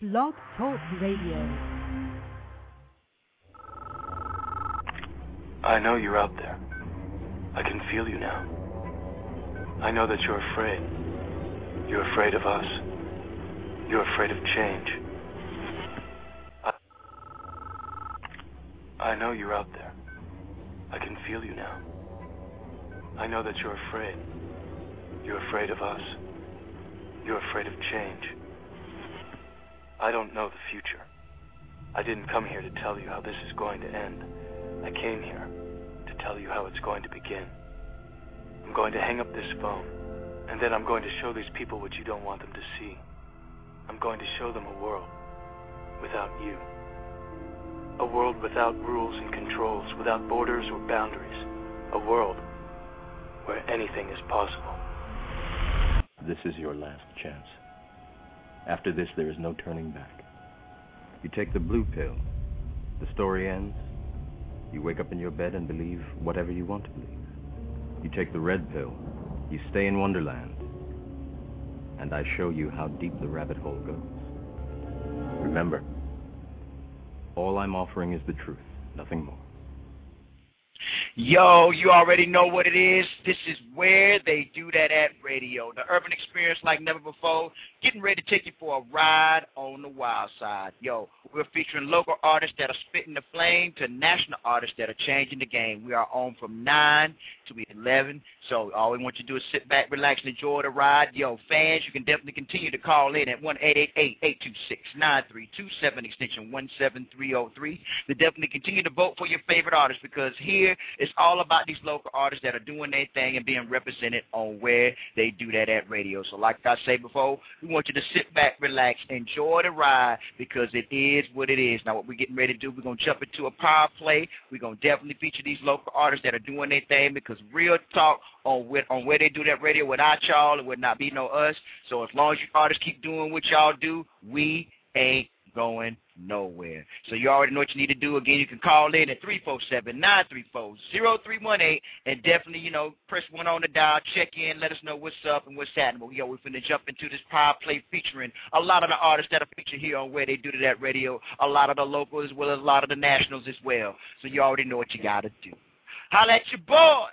Blog Talk Radio. I know you're out there. I can feel you now. I know that you're afraid. You're afraid of us. You're afraid of change. I know you're out there. I can feel you now. I know that you're afraid. You're afraid of us. You're afraid of change. I don't know the future. I didn't come here to tell you how this is going to end. I came here to tell you how it's going to begin. I'm going to hang up this phone, and then I'm going to show these people what you don't want them to see. I'm going to show them a world without you. A world without rules and controls, without borders or boundaries. A world where anything is possible. This is your last chance. After this, there is no turning back. You take the blue pill. The story ends. You wake up in your bed and believe whatever you want to believe. You take the red pill. You stay in Wonderland. And I show you how deep the rabbit hole goes. Remember, all I'm offering is the truth, nothing more. Yo, you already know what it is. This is Where They Do That at Radio. The urban experience like never before. Getting ready to take you for a ride on the wild side. Yo, we're featuring local artists that are spitting the flame to national artists that are changing the game. We are on from 9 to 11. So all we want you to do is sit back, relax, and enjoy the ride. Yo, fans, you can definitely continue to call in at 1-888-826-9327, extension 17303. To definitely continue to vote for your favorite artists, because here it's all about these local artists that are doing their thing and being represented on Where They Do That at Radio. So like I said before, we want you to sit back, relax, enjoy the ride, because it is what it is. Now what we're getting ready to do, we're going to jump into a power play. We're going to definitely feature these local artists that are doing their thing, because real talk on Where They Do That Radio, without y'all, it would not be no us. So as long as you artists keep doing what y'all do, we ain't going nowhere. So you already know what you need to do. Again, you can call in at 347-934-0318 and definitely, press 1 on the dial, check in, let us know what's up and what's happening. Yo, we're finna jump into this power play featuring a lot of the artists that are featured here on Where They Do That Radio, a lot of the local as well as a lot of the nationals as well. So you already know what you gotta do. Holla at your boy!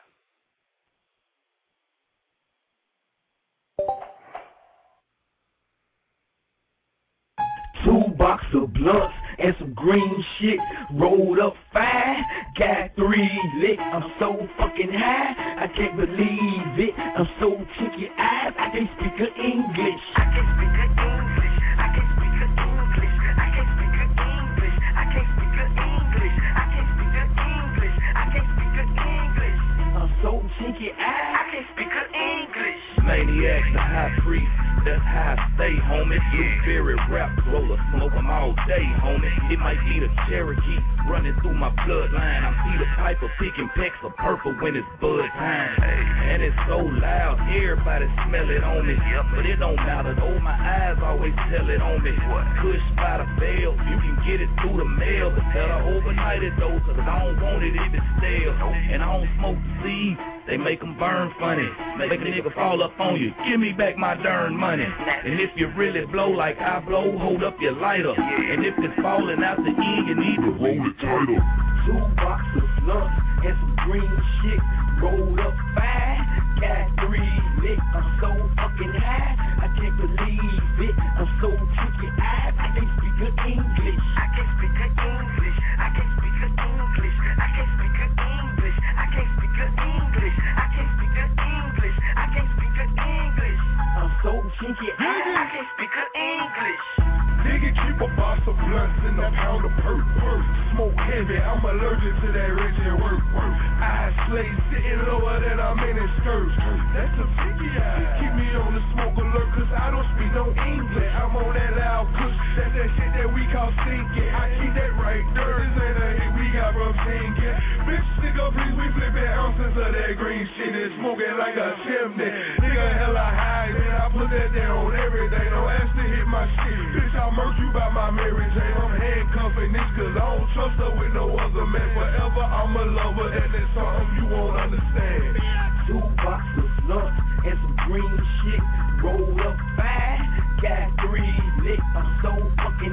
Two box of blunts and some green shit, rolled up 5, got 3 lit. I'm so fucking high, I can't believe it. I'm so cheeky eyes, I can't speak a English. I can't speak a English. I can't speak a English. I can't speak a English. I can't speak a English. I can't speak a English. I can't speak a English. I'm so cheeky eyes, I can't speak a English. Maniac, the high priest. That's how I stay, homie. Blueberry rap roller, smoke 'em all day, homie. It might be the Cherokee running through my bloodline. I'm Peter Piper picking pecks of purple when it's bud time. And it's so loud, everybody smell it on me. But it don't matter though, my eyes always tell it on me. Kush by the bell, you can get it through the mail. But tell her overnight it though, cause I don't want it if it's stale. And I don't smoke the seeds, they make 'em burn funny. Make a nigga fall up on you, give me back my darn money. And if you really blow like I blow, hold up your lighter. And if it's falling out the end, you need to roll it tighter. 2 boxes of slugs and some green shit, rolled up 5, got 3 lit. I'm so fucking high, I can't believe it. I'm so cheeky eyes, I can't speak a English. I can't speak a English. I can't speak a English. I can't speak a English. I can't speak a English. I can't speak a English. I can't speak a English. I'm so cheeky eyes, I can't speak a English. Nigga, keep a box of blunts and a pound of perk. Smoke heavy, I'm allergic to that Reggie work. Eyes slate sitting lower than I'm in his skirt. That's a picky eye. Keep me on the smoke alert, cause I don't speak no English. I'm on that loud kush, that's that shit that we call stinking. I keep that right there, this ain't a hit we got from singing. Bitch, nigga, please, we flipping ounces of that green shit and smoking like a chimney. Nigga, hella high, man, I put that down on everything. Don't ask to hit my shit. Bitch, I murk you by my Mary Jane. I'm handcuffing this cause I don't trust her with no other man. Forever I'm a lover and it's something you won't understand. 2 boxes of slugs and some green shit, rolled up 5, got 3 lit. I'm so fucking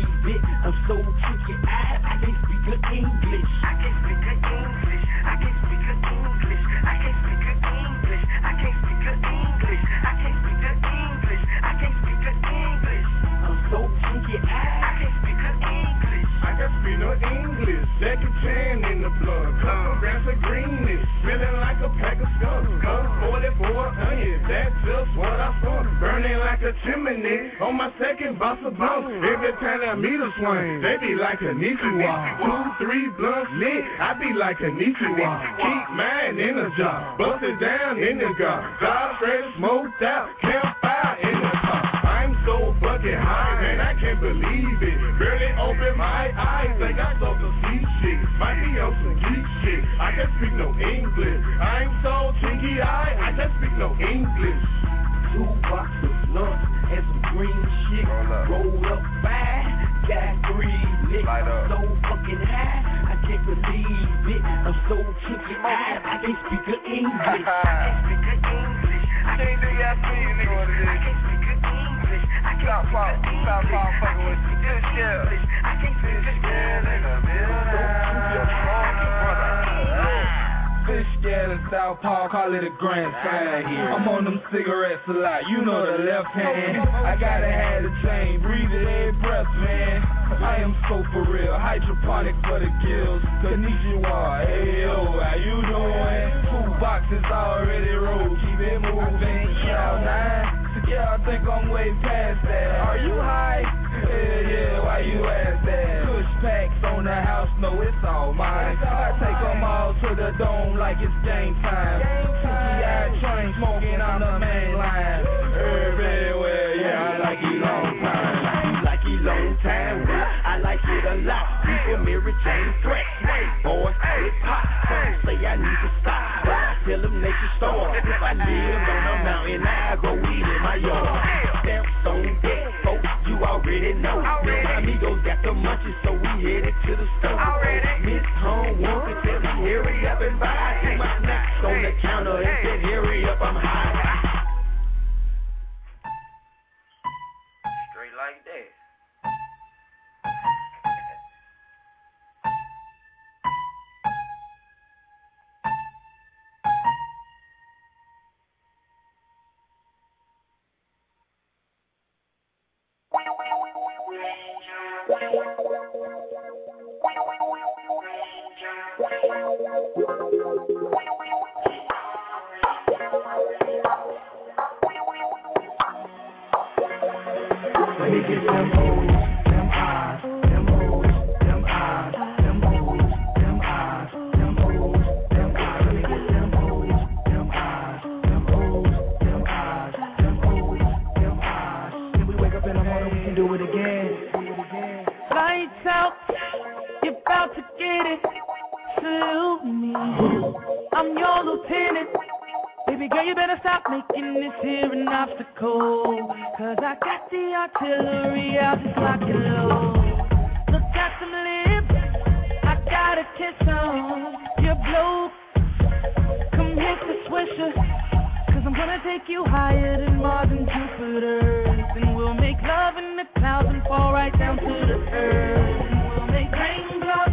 believe it. I'm so tricky-eyed, I can't speak good English. I can't speak good English. I can't speak good English. I can't speak good English. I can't speak good English. I can't speak good English. I can't speak good English. I'm so tricky-eyed, I can't speak good English. I can speak no English. Jackie Chan in the blood. Couple grams of greenness. Feeling like a pack of skunks. 44 onions. That's just what I saw. Burning like a chimney. On my second box of bumps. Every time I meet a swing, they be like a Nichiwa. 2, 3 blunts lit. I be like a Nichiwa. Keep mine in the jar. Bust it down in the gar. Drive straight smoked out. Campfire in the car. I'm so fucking high, man, I can't believe it. Barely open my eyes, think I saw some see shit. Might be on some geek shit. I can't speak no English. I'm so cheeky-eyed, I can't speak no English. 2 boxes of nuts and some green shit. Rolled up 5, got 3 lit. So fucking high, I can't believe it. I'm so cheeky-eyed, I can't speak good English. I can't speak good English. I can't do y'all see you, nigga, what it is. I can't speak good English. I can't speak good English. Fucking with you. Good shit. I can't speak good English. Fish scared in South Park, call it a grand sign here. I'm on them cigarettes a lot, you know the left hand. I gotta have the chain, breathe it every breath, man. I am so for real, hydroponic for the gills. Konnichiwa, hey yo, how you doing? 2 boxes already rolled, keep it moving. Cloud 9, yeah, I think I'm way past that. Are you high? Yeah, why you ask that? Push packs on the house, no, it's all mine. I take them all to the dome like it's game time. Tookie-eyed train smoking on the main line. Everywhere, yeah, I like it long time. You like it long time, I like it a lot. People Mary Jane threat, boys, it pop. Some say I need to stop, but I tell them they should start. If I live on a mountain, I go weed in my yard. Stamps on deck, folks, you already know. My amigos got the munchies, so we headed to the store. Miss Home wants to tell me, hurry up and buy. I take my snacks on the counter and said, hurry up, I'm high. Straight like that. Let me get them O's, them I's, them O's, them I's, them O's, them I's, them O's, them I's. Let me get them O's, them I's, them O's, them I's, them O's, them I's. Then we wake up in the morning, we can do it again. Lights out, you're about to get it. Salute me, I'm your lieutenant. Baby girl, you better stop making this here an obstacle. Cause I got the artillery, I'll just lock it low. Look at some lips, I got a kiss on your blow. Come hit the swisher, cause I'm gonna take you higher than Mars and Jupiter. And we'll make love in the clouds and fall right down to the earth. And we'll make raindrops.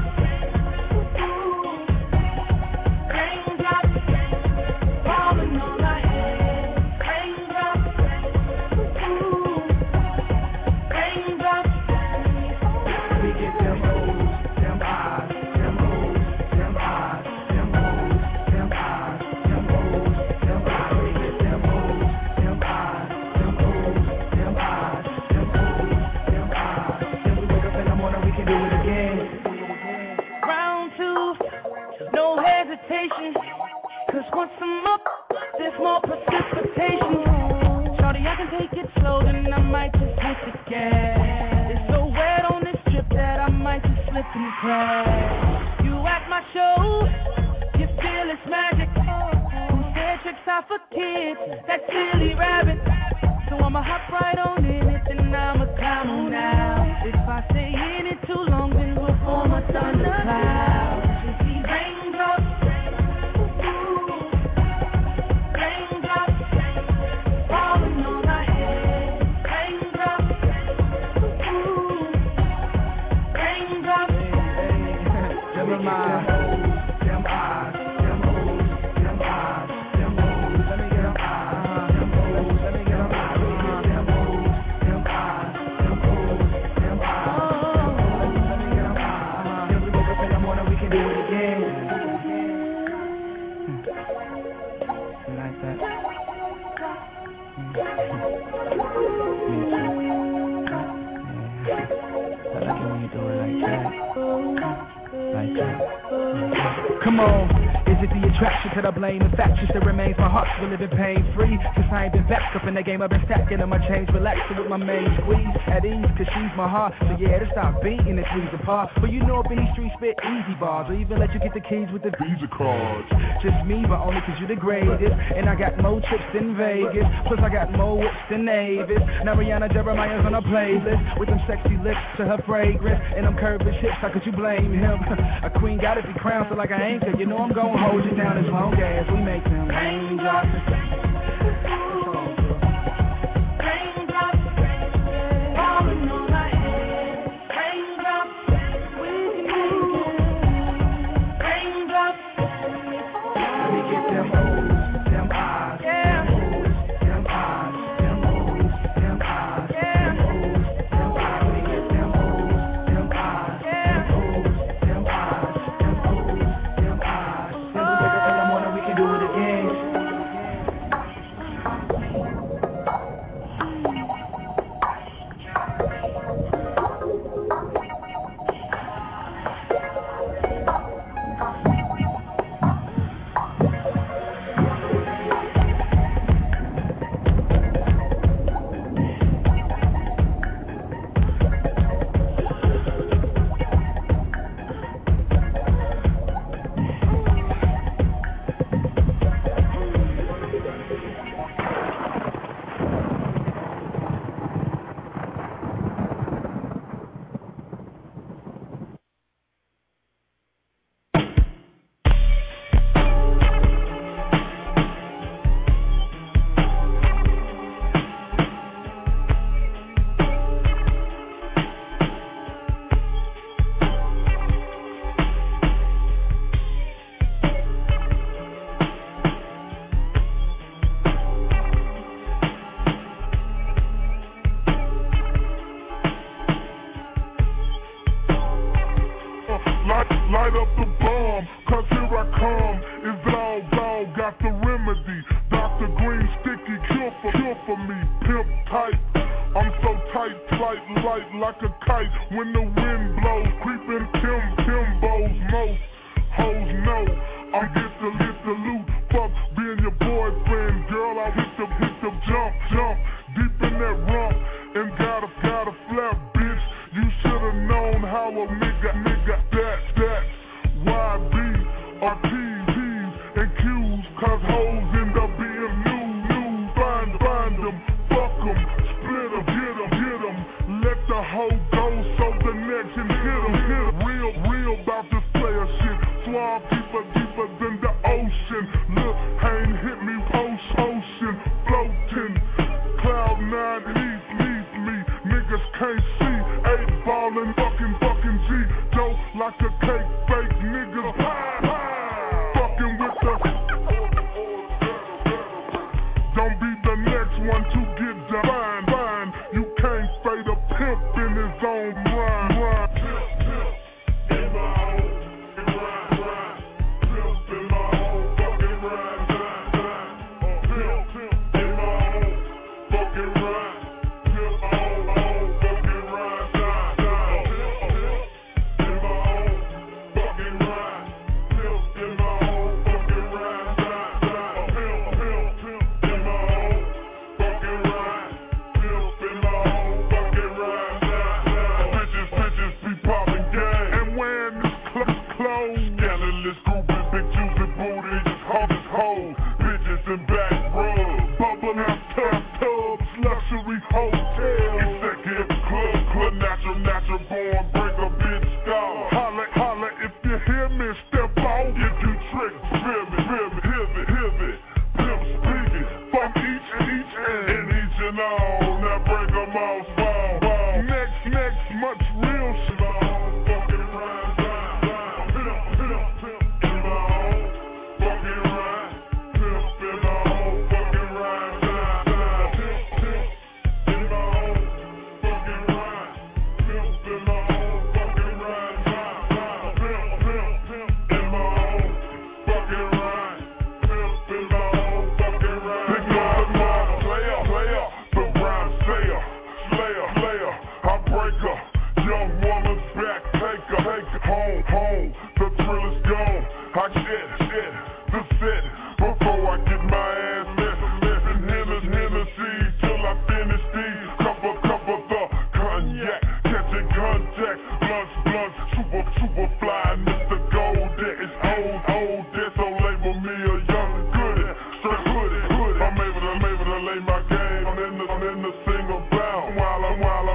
Cause once I'm up, there's more precipitation. Shorty, I can take it slow, then I might just hit the gas. It's so wet on this trip that I might just slip and crash. You at my show, you feel it's magic. Who said tricks are for kids? That silly rabbit. So I'ma hop right on in it, then I'ma climb on now. If I stay in it too long, then we'll form a thundercloud. Just these raindrops. Come on. Is it the attraction to the blame? The fact just that remains my heart still living pain-free. Since I ain't been back up in the game, I've been stacking on my chains, relaxing with my main squeeze. At ease, cause she's my heart. So yeah, to stop beating the trees apart. But you know up in these streets spit easy bars, or even let you get the keys with the Visa cards. Just me, but only cause you the greatest. And I got more trips than Vegas, plus I got more whips than Avis. Now Rihanna Jeremiah's on a playlist with them sexy lips to her fragrance and them curved hips. How could you blame him? A queen gotta be crowned, so like an anchor, you know I'm gonna hold you down as long as we make them raindrops. Light up the bomb, cause here I come. It's all gone, got the remedy. Dr. Green sticky cure for me. Pimp tight, I'm so tight, light like a kite. When the wind blows, creeping Timbos. Most hoes know I get the loot. Fuck being your boyfriend, girl. I hit the jump deep in that rump and got a flap, bitch. You should've known how a nigga that's YB or TVs and Q's, cause hoes end up being new. Find them, fuck them, split them, get them. Let the hoe go so the next and hit them. Real about this player shit. Swab deeper than the ocean. Look, ain't hit me post-ocean, floating. Cloud 9 leave me, niggas can't see. 8 ballin', fucking G. Dope like a cake, fake niggas. Fucking with the. Don't be the next one to get done. Fine. You can't fade a pimp in his own rhyme. In my own rhyme. Pimp in my own fucking rhyme. Pimp in my own fucking rhyme. Pimp my own fucking rhyme. In my own fucking rhyme. Pimp in my own fucking rhyme. Pimp in my own fucking rhyme. Pimp in my own fucking rhyme. Bitches be popping gang and wearing this clothes. Scandalous groupie, big juicy booty, just hoes. Bitches in back rubs, bubble out tubs, luxury hotels, executive club, natural born, break a bitch down. Holla if you hear me, step out if you trick, feel me, hear me, pimp speaking, fuck each and each and all, now break them all small. Next, much real shit. Fucking rhyme, pimp in my own fucking rhyme, pimp in my own fucking rhyme, pimp in my own fucking rhyme, pimp in my own fucking rhyme, pimp in my own fucking rhyme, pimp in my own fucking rhyme. Pick up the mind, player, the rhyme sayer, slayer, I break her, young woman's back.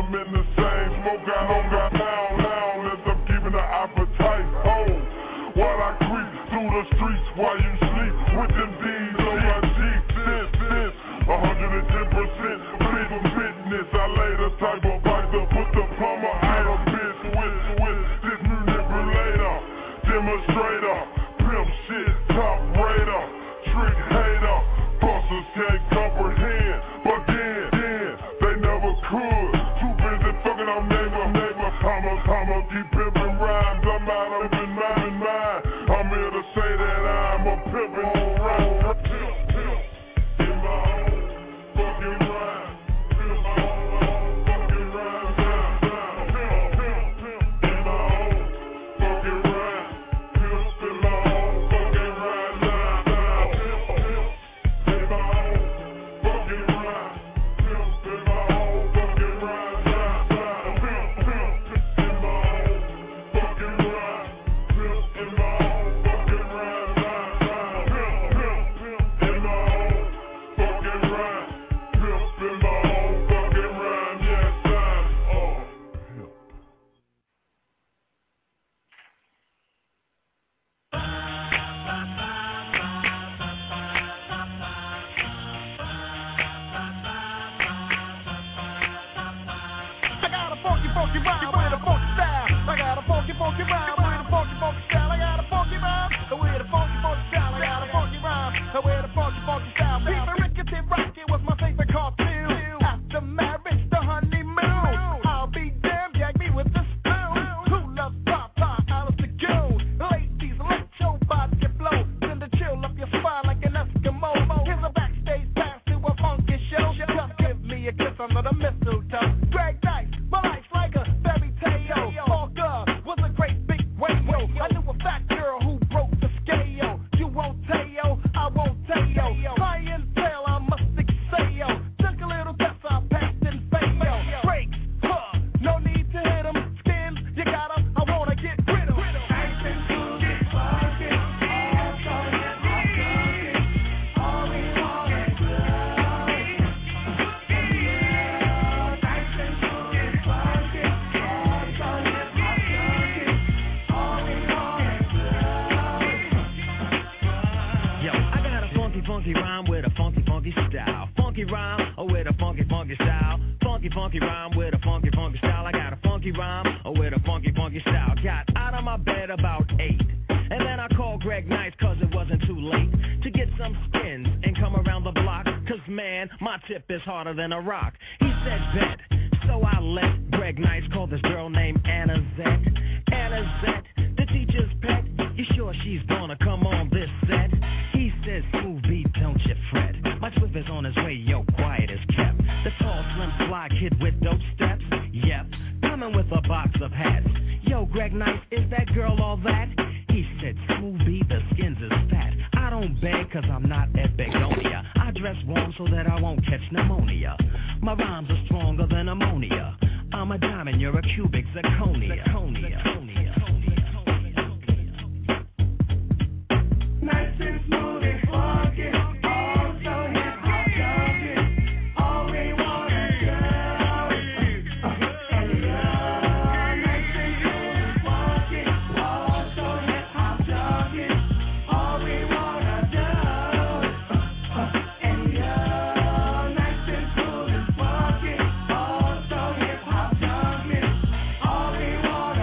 I'm in the same smoke, I don't got down as I'm keeping the appetite home. While I creep through the streets while you sleep with them D's on my Jeep. This, 110% fit for fitness. I lay the type of bike to put the plumber out of bitch with this manipulator, demonstrator, pimp shit, top raider, trick hater. Busters can't comprehend, but then they never could. Too busy fucking on neighbor. I'ma keep pimping rhymes. I'm out of in mind. I'm here to say that I'm a pimpin' rhyme. In my own fucking rhyme. In my own fucking rhyme. In my own fucking rhyme. In my own fucking rhyme. In my own fucking rhyme. In my own fucking rhyme. Funky rhyme with a funky style. I got a funky rhyme with a funky style. I got a funky rhyme with a funky style. I got a funky rhyme with a funky style. People rickety rocky was my favorite cartoon. After marriage, the honeymoon. I'll be damned, gag me with the spoon. Who loves Papa? Alice the Goon. Ladies, let your body blow. Send a chill up your spine like an Eskimo. Here's a backstage pass to a funky show. Come give me a kiss under the mistletoe. Greg Nice, my life's like a fairy tale. Walker was a great big whale. I knew a fat girl who broke the scale. You won't tell, I won't tell. Clientele, I must excel. Took a little test, I passed and failed. Breaks, no need to hit 'em. Skins, you got 'em, I wanna get rid of 'em. All we wanna do. Funky rhyme with a funky style. Funky rhyme with a funky style. Funky rhyme with a funky style. I got a funky rhyme with a funky style. Got out of my bed about 8. And then I called Greg Nice cause it wasn't too late to get some skins and come around the block. Cause man, my tip is harder than a rock. He said bet. So I let Greg Nice call this girl named Anna Zette. Anna Zette, the teacher's pet. You sure she's gonna come on this set? He says, smooth beat, don't you fret. My Swift is on his way, yo, quiet as kept. The tall, slim, fly kid with dope steps. Yep, coming with a box of hats. Yo, Greg Nice, is that girl all that? He said, smooth beat, the skins is fat. I don't beg cause I'm not at Begonia. I dress warm so that I won't catch pneumonia. My rhymes are stronger than ammonia. I'm a diamond, you're a cubic zirconia. Nice and smooth and funky, oh so hip-hop junky. All we wanna do, nice and smooth and funky, oh so hip-hop junky. All we wanna do, nice and smooth and funky, oh so hip-hop junky. All we wanna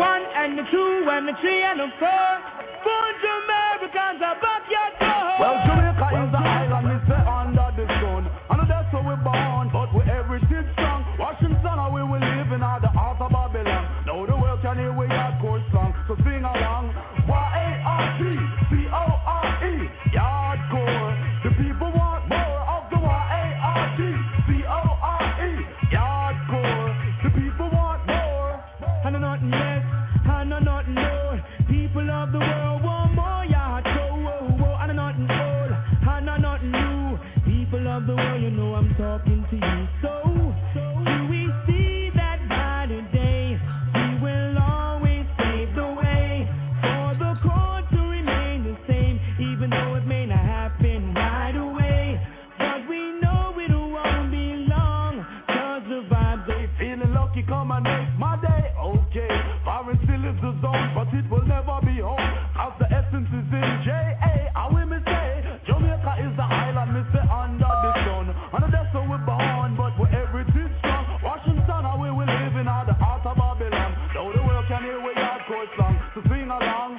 one and the two and the three and the four. Bunch of Americans are back your door. Well, Jamaica is the island, we say under the sun. And that's where we're born, but we everything strong. Washington, we will live in all the heart of Babylon. Now the world can hear we hardcore song, so sing along. Y-A-R-D-C-O-R-E, yardcore. The people want more of the Y-A-R-D-C-O-R-E, yardcore. The people want more, and nothing less, and nothing more. People of the world want more yardcore, and nothing old, and nothing new. People of the world, you know I'm talking to you. So do we see that by today? We will always pave the way for the code to remain the same, even though it may not happen right away. But we know it won't be long, 'cause the vibes they feeling lucky, come and make my day. Okay, foreign still is the zone, but it will never be home. As the essence is in J.A., I will me say, Jamaica is the island, me say under the sun. And that's where we're born, but we're everything strong. Washington, we will live in all the heart of Babylon. Now the world can hear we hardcore song, so sing along.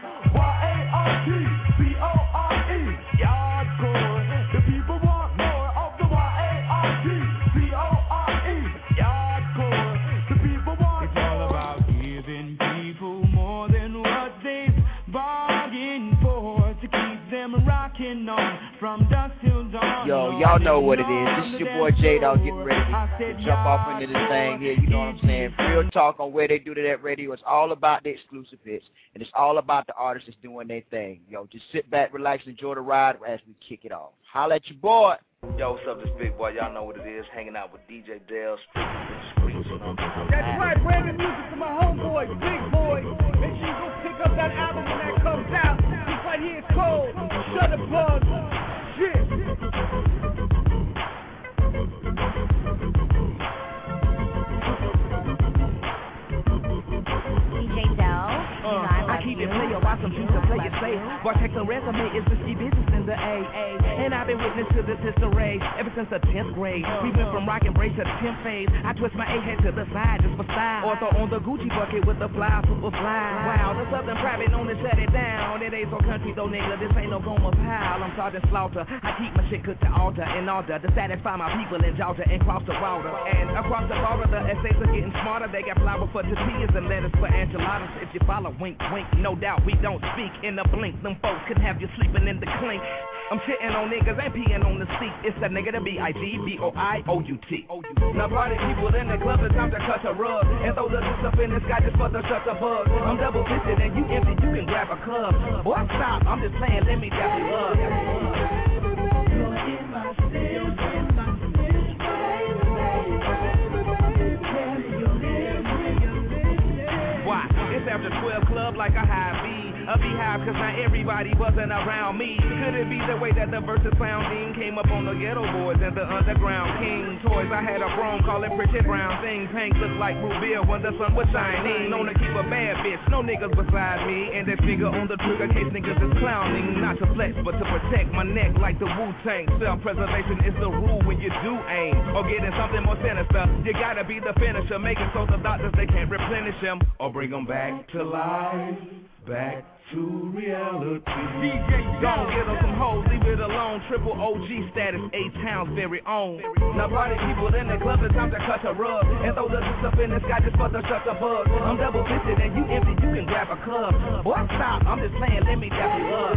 Y-A-R-D-C-O-R-E, yardcore. The people want more of the Y-A-R-D-C-O-R-E, yardcore. The people want it's all about giving people more than what they've bargained for, to keep them rocking on from dusk till dawn. Yo, y'all know what it is. This is your boy J-Dog getting ready to jump off into this thing here. You know what I'm saying? Real talk on where they do that radio. It's all about the exclusive hits, and it's all about the artists that's doing their thing. Yo, just sit back, relax, enjoy the ride as we kick it off. Holla at your boy. Yo, what's up, this big boy? Y'all know what it is. Hanging out with DJ Dale, streets. That's right, brand new music to my homeboy, Big Boy. Make sure you go pick up that album when that comes out. This right here is called Shut the Bug. Shit. DJ Dell. I keep it player, watch some juice to play it safe. Boy, check the resume, it's risky business in the AA. And I've been witness to this disarray ever since the 10th grade. We went from rock and brace to the 10th phase. I twist my A-head to the side just for style. Or throw on the Gucci bucket with the fly, super fly. Wow, the Southern private known to shut it down. It ain't so country though, nigga, this ain't no Goma pile. I'm Sergeant Slaughter, I keep my shit cooked to altar in order to satisfy my people in Georgia and cross the water. And across the border, the essays are getting smarter. They got flour for tortillas and lettuce for enchiladas. If you follow, wink, wink, no doubt we don't speak in a blink. Them folks could have you sleeping in the clink. I'm shitting on niggas, ain't peeing on the seat. It's that nigga, the B-I-G-B-O-I-O-U-T. Now party people in the club, it's time to cut a rug and throw the juice up in the sky just for the shut the bug. I'm double fisted and you empty, you can grab a club. Boy, stop, I'm just playing, let me dap you up. Why? It's after 12 club like a high B. A beehive, cause not everybody wasn't around me. Could it be the way that the verses sounding came up on the ghetto boys and the underground king toys? I had a chrome, call it pretty brown thing. Pink looked like Rubia when the sun was shining. Known to keep a bad bitch, no niggas beside me. And that finger on the trigger case niggas is clowning. Not to flex, but to protect my neck like the Wu-Tang. Self-preservation is the rule when you do aim. Or getting something more sinister, you gotta be the finisher. Making so the doctors, they can't replenish him or bring them back to life. Back to reality. DJ, don't get on some hoes, leave it alone. Triple OG status, A-Town's very own. Now party people in the club, it's time to cut a rug and throw the juice up in the sky just for the shut the bug. I'm double fisted and you empty, you can grab a club. Boy, stop, I'm just playing, let me dap you up.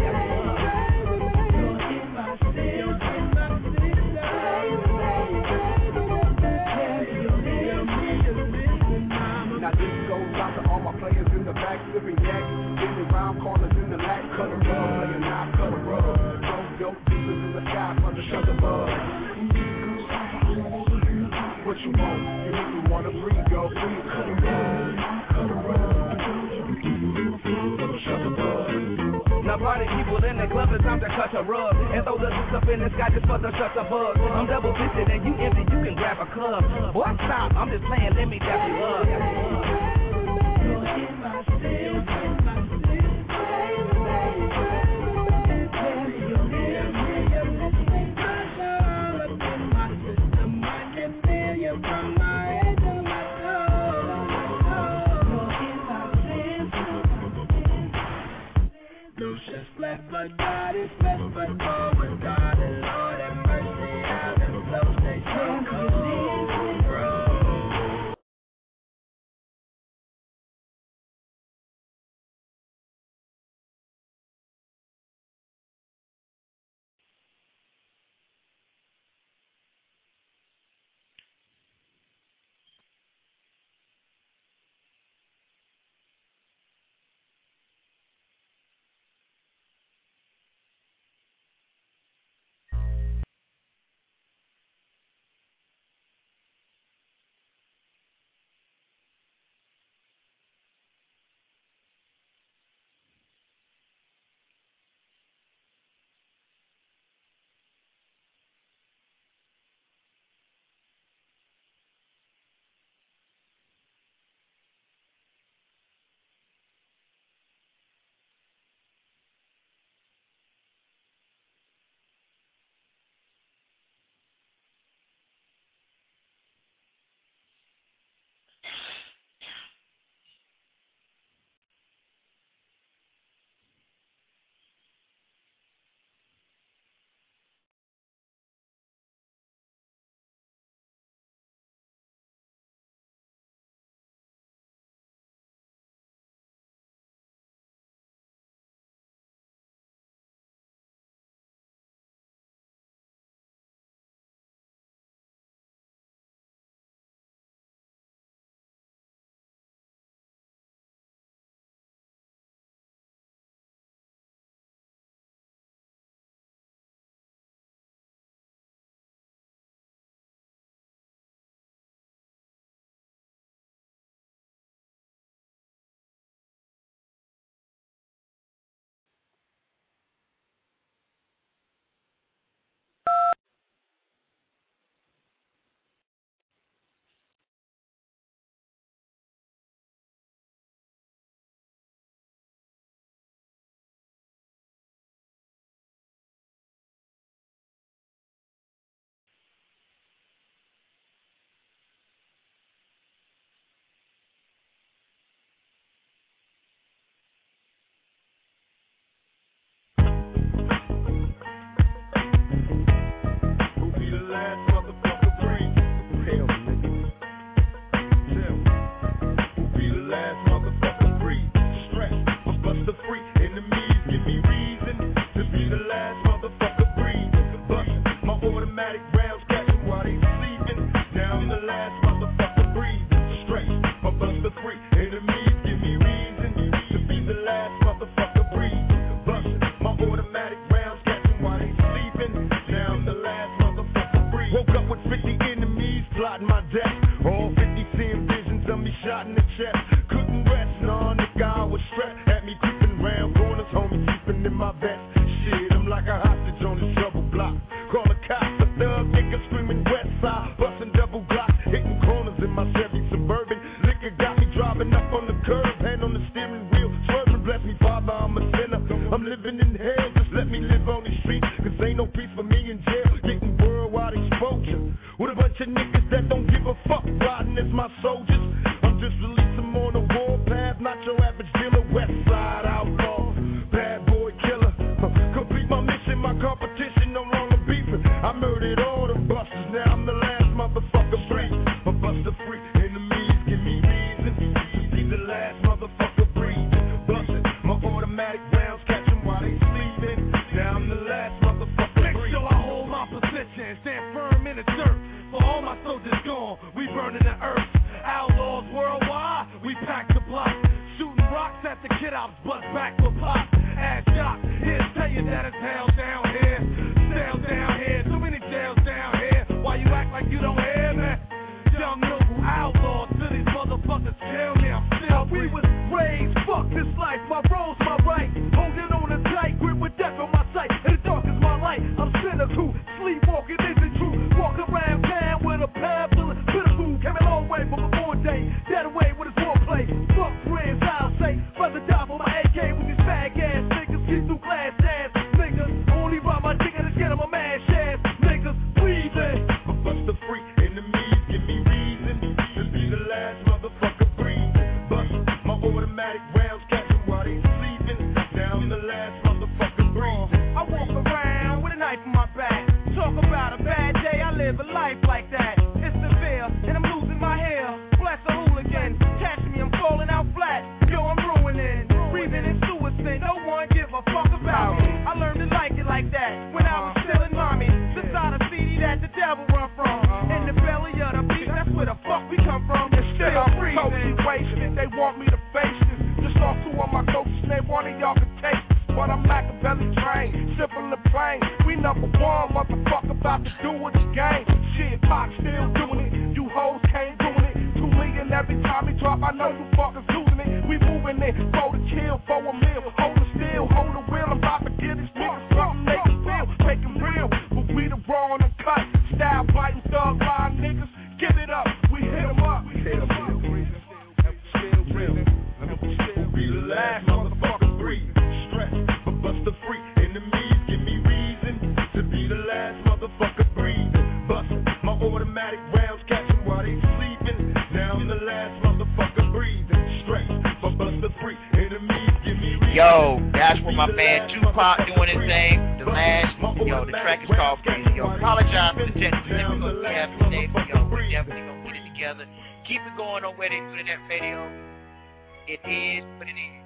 Now this goes out to all my players in the back, sipping yak, spinning round corners in the lack, cut a rug, playing now, cut a rug. Throw dope pieces in the sky for the shut the bug. What you want? You make me wanna free, go free, cut a rug, shut the bug. Now party people in the club, it's time to cut a rug and throw the juice up in the sky just for the shut the bug. I'm double fisted and you empty, you can grab a club. Boy, stop, I'm just playing, let me dap you up. my God is best, but oh, with God and Lord have mercy, I've been so they automatic rounds, catch them while they sleeping. Now I'm the last motherfucker breathing. knife in my back. Talk about a bad day, I live a life like that. It's severe, and I'm losing my hair. Bless a hooligan, catch me, I'm falling out flat. Yo, I'm ruining, breathing in suicide. No one give a fuck about me. I learned to like it like that when I was still in mommy. Inside a CD that the devil run from. In the belly of the beast, that's where the fuck we come from. And still I'm breathing. Totally wasted, they want me to face this. Just lost two of my coaches, and they one of y'all can take this. But I'm like a belly train, sipping the plane. We number one, motherfucker, about to do it again. Shit, Pop still doing it, you hoes can't doing it. 2 million every time we drop, I know you fuckers losing it. We moving it, go to kill, for a meal. Hold the steel, hold the wheel, I'm about to get these niggas something they can feel. Make it real, but we the raw and cut. Style biting, thug line niggas, give it up, we hit them up. We hit them up, still breathing. We'll be the last motherfucker breathing. But bust the free enemies, give me reason to be the last motherfucker breathing. Bust my automatic rounds, catch them while they sleeping. Now I'm the last motherfucker breathing. Straight, but bust the free enemies, give me reason. Yo, that's where my man Tupac doing his thing. The last, yo, the track is called Breathing. Yo, apologize for the technical difficulties we have today, but yo, we definitely gonna put it together. Keep it going on where they do that radio. It is what it is.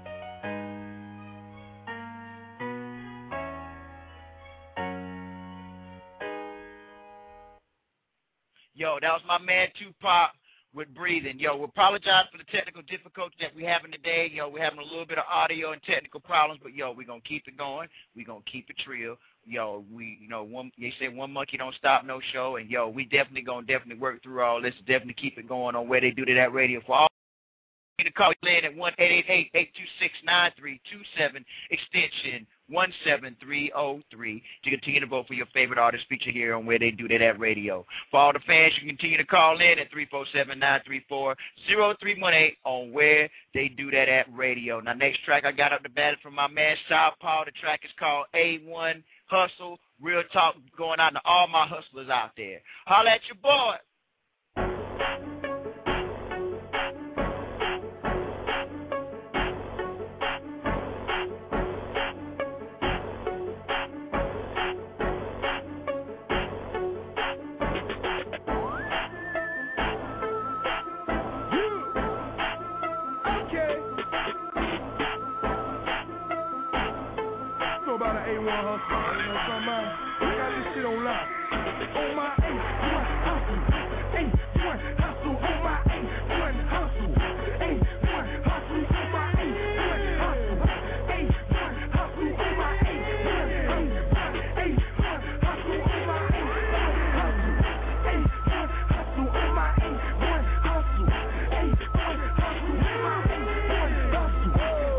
Yo, that was my man Tupac with Breathing. Yo, we apologize for the technical difficulties that we're having today. Yo, we're having a little bit of audio and technical problems, but yo, we're going to keep it going. We're going to keep it real. Yo, they say one monkey don't stop no show, and yo, we definitely going to work through all this, definitely keep it going on where they do that radio. For all to call in at 1-888-826-9327, extension 17303 to continue to vote for your favorite artist featured here on Where They Do That at Radio. For all the fans, you can continue to call in at 347-934-0318 on Where They Do That at Radio. Now, next track I got up the battle from my man Southpaw. The track is called A1 Hustle. Real talk going out to all my hustlers out there. Holla at your boy. A1 hustle, you know something, man? I got this shit on lock. On my A1 hustle, A1 hustle, on my A1 hustle, A1 hustle, on my A1 hustle, A1 hustle, on my A1 hustle, A1 hustle, on my A1 hustle, A1 hustle, on my A1 hustle, A1 hustle, on my A1 hustle,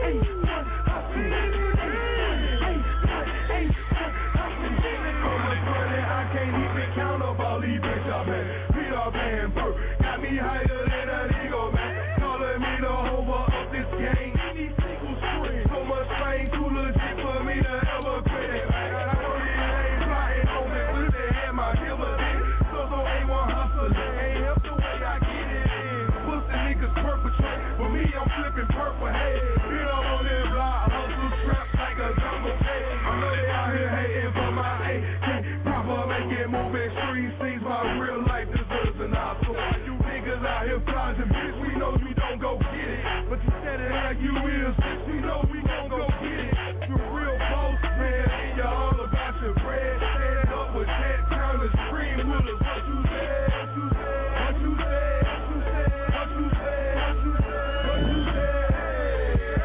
got me higher than an eagle, man. Calling me the hover of this game. Any single screen, so much pain, too legit for me to ever quit it. I know these ain't flying on me with the hand, my killer did. So A1 hustle, ain't help the way I get it in. Pussy niggas perpetrate, for me I'm flipping purple head. Been up on that block, hustle strapped like a jungle head. I know they out here hating for my A. Can't proper make it move in street scenes, my real life deserves an option. So why you niggas out here flogging, bitch, we know you don't go get it. But you said it like you is, bitch, we know we gon' go get it. You real boss, man, and you all about your bread. Stand up with that time to scream with us. What you said, what you said, what you said, what you said, what you said, what you said, what you said.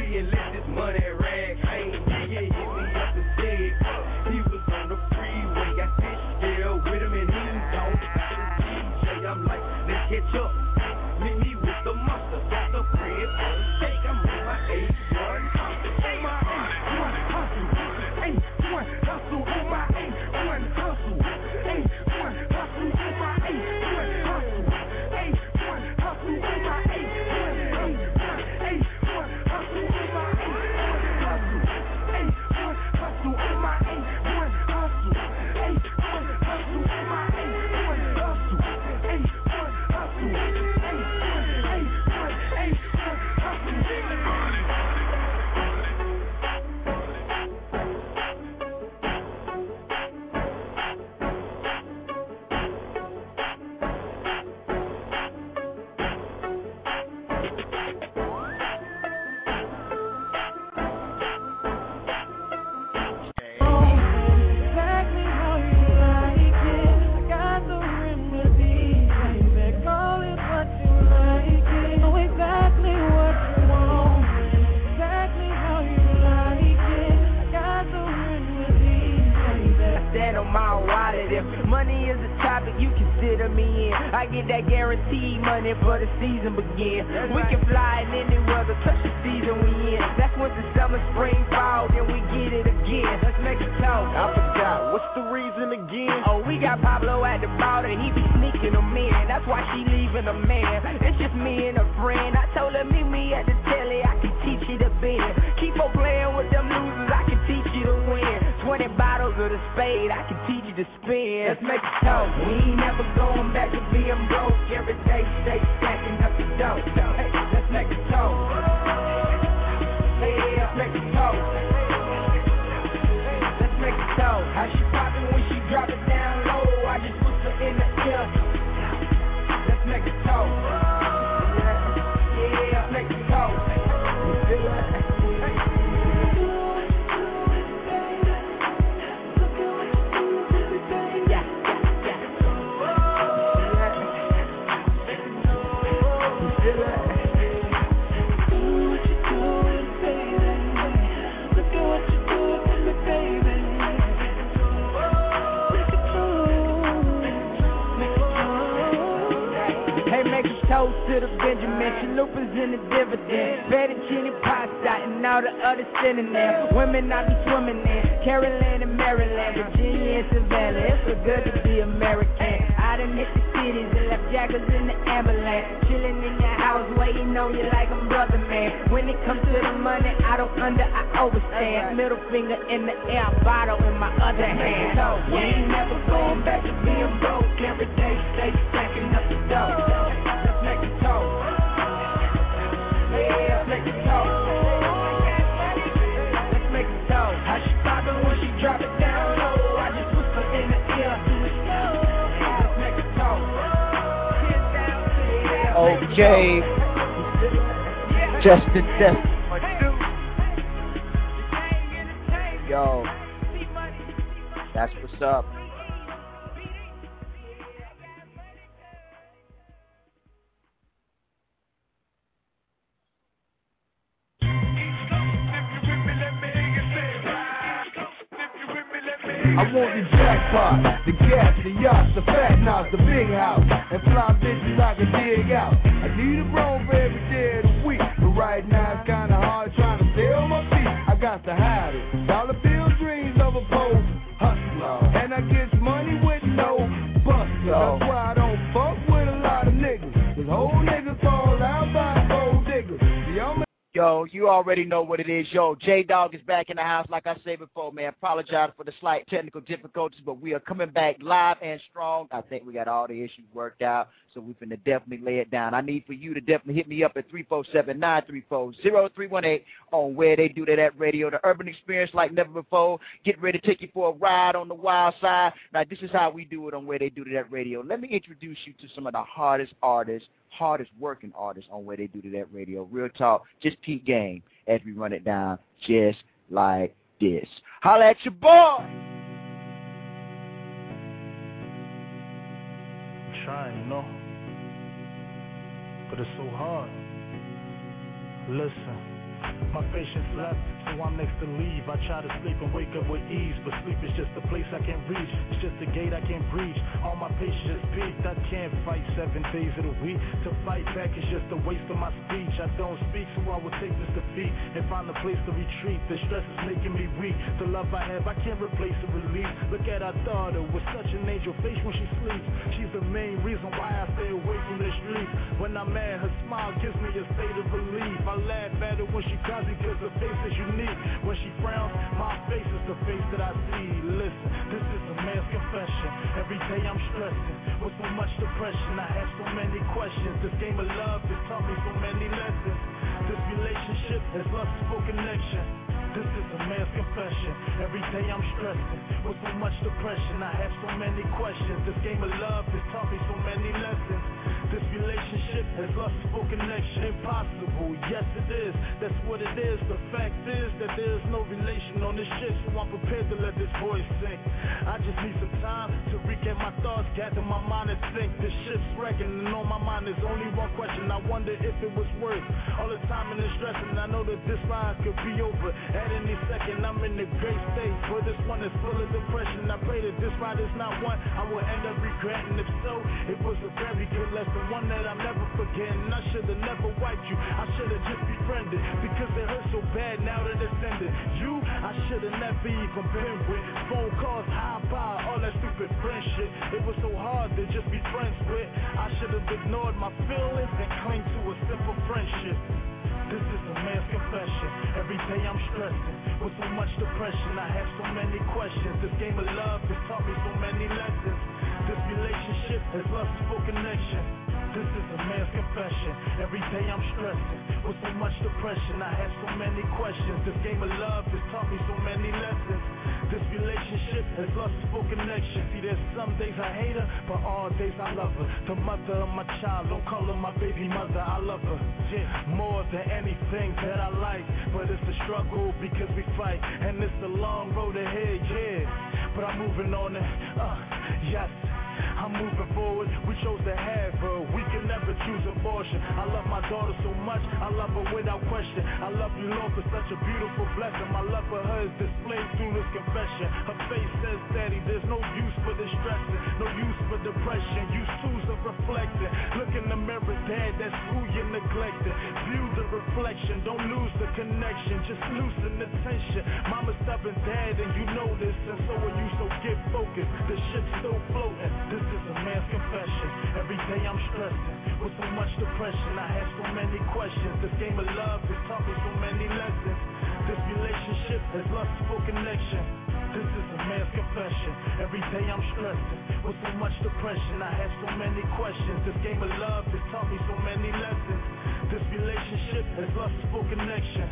and let this money rag hang. Yeah, hit me up and said he was on the freeway. Got this girl with him and he was on the DJ. I'm like, let's catch up. Meet me with the monster. Got the bread for the steak. I'm on my A1 hustle. On my A1 hustle. A1 hustle on my A1 hustle. A1 hustle on my A1 hustle. A1 hustle on my A1 hustle. A1 hustle on my A1 hustle. A1 hustle on my A1 hustle. A1 hustle on my A1 hustle. A1 hustle. Money is a topic you consider me in. I get that guaranteed money for the season begin. We can fly in any weather, touch the season we in. That's winter, summer, spring, fall, then we get it again. Let's make it talk. I forgot, what's the reason again? Oh, we got Pablo at the border, he be sneaking them in. That's why she leaving a man. It's just me and a friend. I told her meet me at the telly, I can teach you to bend. Keep on playing with them losers, I can teach you to win. 20 bottles of the spade, I can teach you to spin. Let's make it talk. We ain't never going back to being broke. Every day stay stacking up the dough. Hey, let's make it talk. Hey, let's make it talk. Let's make it talk. How she poppin' when she drop it down low? I just whisper in the ear. Let's make it talk. Yeah, let's make it talk. You feel it? Toast to the Benjamin, chalupas in the dividend, fettuccine pasta and all the other synonyms. Women I be swimming in, Caroline and Maryland, Virginia and Savannah. It's so good to be American. I done hit the cities and left jackers in the ambulance, chilling in your house, waiting on you like I'm brother man. When it comes to the money, I don't I overstand. Middle finger in the air, bottle in my other hand. We ain't never going back to being broke. Every day stay stacking up the dough. Let's make it talk. Yeah, let's make it talk. Let's make it talk. How she poppin' when she drop it down low? I just whisper in the ear. Let's make it talk. Okay. Just the death. Yo. That's what's up. I want the jackpot, the gas, the yachts, the fat knocks, the big house, and fly bitches I can dig out. I need a room for every day of the week, but right now it's kinda hard trying to stay on my feet. I got to hide it. Dollar bill dreams of a pose hustler, and I get money with no buster. That's why I don't fuck with a lot of niggas, 'cause whole niggas fall out by gold diggers. Yo, you already know what it is. Yo, J-Dog is back in the house. Like I said before, man, apologize for the slight technical difficulties, but we are coming back live and strong. I think we got all the issues worked out, so we're finna definitely lay it down. I need for you to definitely hit me up at 347-934-0318 on Where They Do That at Radio. The urban experience like never before. Get ready to take you for a ride on the wild side. Now, this is how we do it on Where They Do That at Radio. Let me introduce you to some of the hardest artists, hardest working artists on Where They Do That Radio. Real talk, just peep game as we run it down just like this. Holla at your boy! I'm trying, you know, but it's so hard. Listen, My patience left, so I'm next to leave. I try to sleep and wake up with ease, but sleep is just a place I can't reach. It's just a gate I can't breach. All my patience is peaked. I can't fight 7 days of the week. To fight back is just a waste of my speech. I don't speak, so I will take this defeat and find a place to retreat. The stress is making me weak. The love I have, I can't replace or release. Look at our daughter with such an angel face when she sleeps. She's the main reason why I stay away from the streets. When I'm mad, her smile gives me a state of relief. I laugh at her when she cries because her face is unique. When she frowns, my face is the face that I see. Listen, this is a man's confession. Every day I'm stressing with so much depression. I have so many questions. This game of love has taught me so many lessons. This relationship has lost for connection. This is a man's confession. Every day I'm stressing with so much depression. I have so many questions. This game of love has taught me so many lessons. This relationship has lost for connection. Impossible, yes it is. That's what it is. The fact is that there is no relation on this ship, so I'm prepared to let this voice sing. I just need some time to recap my thoughts, gather my mind and think. This ship's wrecking, and on my mind there's only one question. I wonder if it was worth all the time and the stress. And I know that this ride could be over at any second. I'm in a great state, but this one is full of depression. I pray that this ride is not one I will end up regretting. If so, it was a very good lesson, one that I'm never forgetting. I should have never wiped you, I should have just befriended, because it hurt so bad now that it's ended. You, I should have never even been with. Phone calls, high by, all that stupid friendship. It was so hard to just be friends with. I should have ignored my feelings and clung to a simple friendship. This is a man's confession. Every day I'm stressing with so much depression. I have so many questions. This game of love has taught me so many lessons. This relationship has lost for connection. This is a man's confession. Every day I'm stressing with so much depression. I have so many questions. This game of love has taught me so many lessons. This relationship has lost for connection. See, there's some days I hate her, but all days I love her. The mother of my child, don't call her my baby mother. I love her, yeah, more than anything that I like. But it's a struggle because we fight, and it's a long road ahead, yeah. But I'm moving on it, yes. I'm moving forward, we chose to have her. We can never choose abortion. I love my daughter so much, I love her without question. I love you, Lord, for such a beautiful blessing. My love for her is displayed through this confession. Her face says, Daddy, there's no use for distressing, no use for depression. Use tools of reflecting. Look in the mirror, Dad, that's who you're neglecting. View the reflection, don't lose the connection, just loosen the tension. Mama's stubborn, Dad, and you know this, and so are you, so get focused. The ship's still floating. This is a man's confession. Every day I'm stressing with so much depression. I have so many questions. This game of love has taught me so many lessons. This relationship has lost for connection. This is a man's confession. Every day I'm stressing with so much depression. I have so many questions. This game of love has taught me so many lessons. This relationship has lost for connection.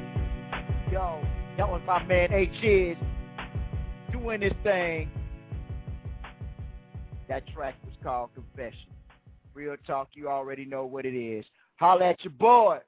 Yo, that was my man H-Iz doing his thing. That track was called Confession. Real talk, you already know what it is. Holla at your boy.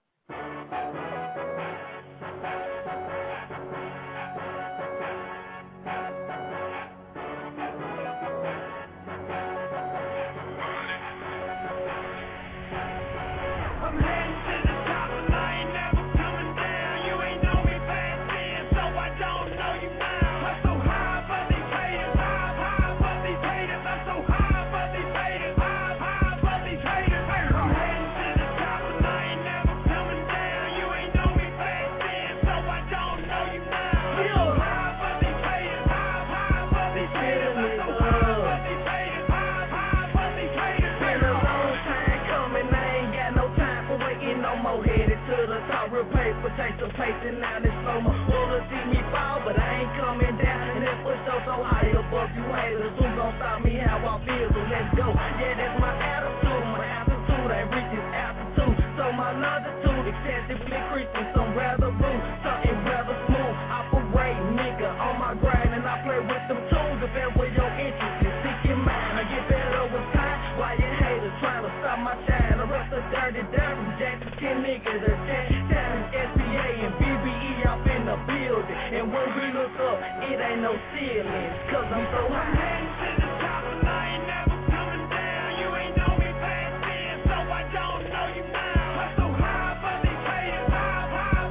Take some pacing now, this slow mo. Wanna see me fall, but I ain't coming down. And that push so high above you haters. Who gon' stop me how I feel? So let's go. Yeah, that's my attitude. My altitude ain't reaching altitude. So my longitude excessively increasing. Some rather rude, something rather smooth. Operate, nigga, on my grind, and I play with them tools. If that's where your interest is, seeking mine. I get better with time. Why you haters trying to stop my shine? The rest of dirty down from Jackson 10 niggas. The SBA and BBE up in the building. And when we look up, it ain't no ceilings. Cause I'm so high. To the top and I ain't never coming down. You ain't know me back then, so I don't know you now. I'm so high for these haters. High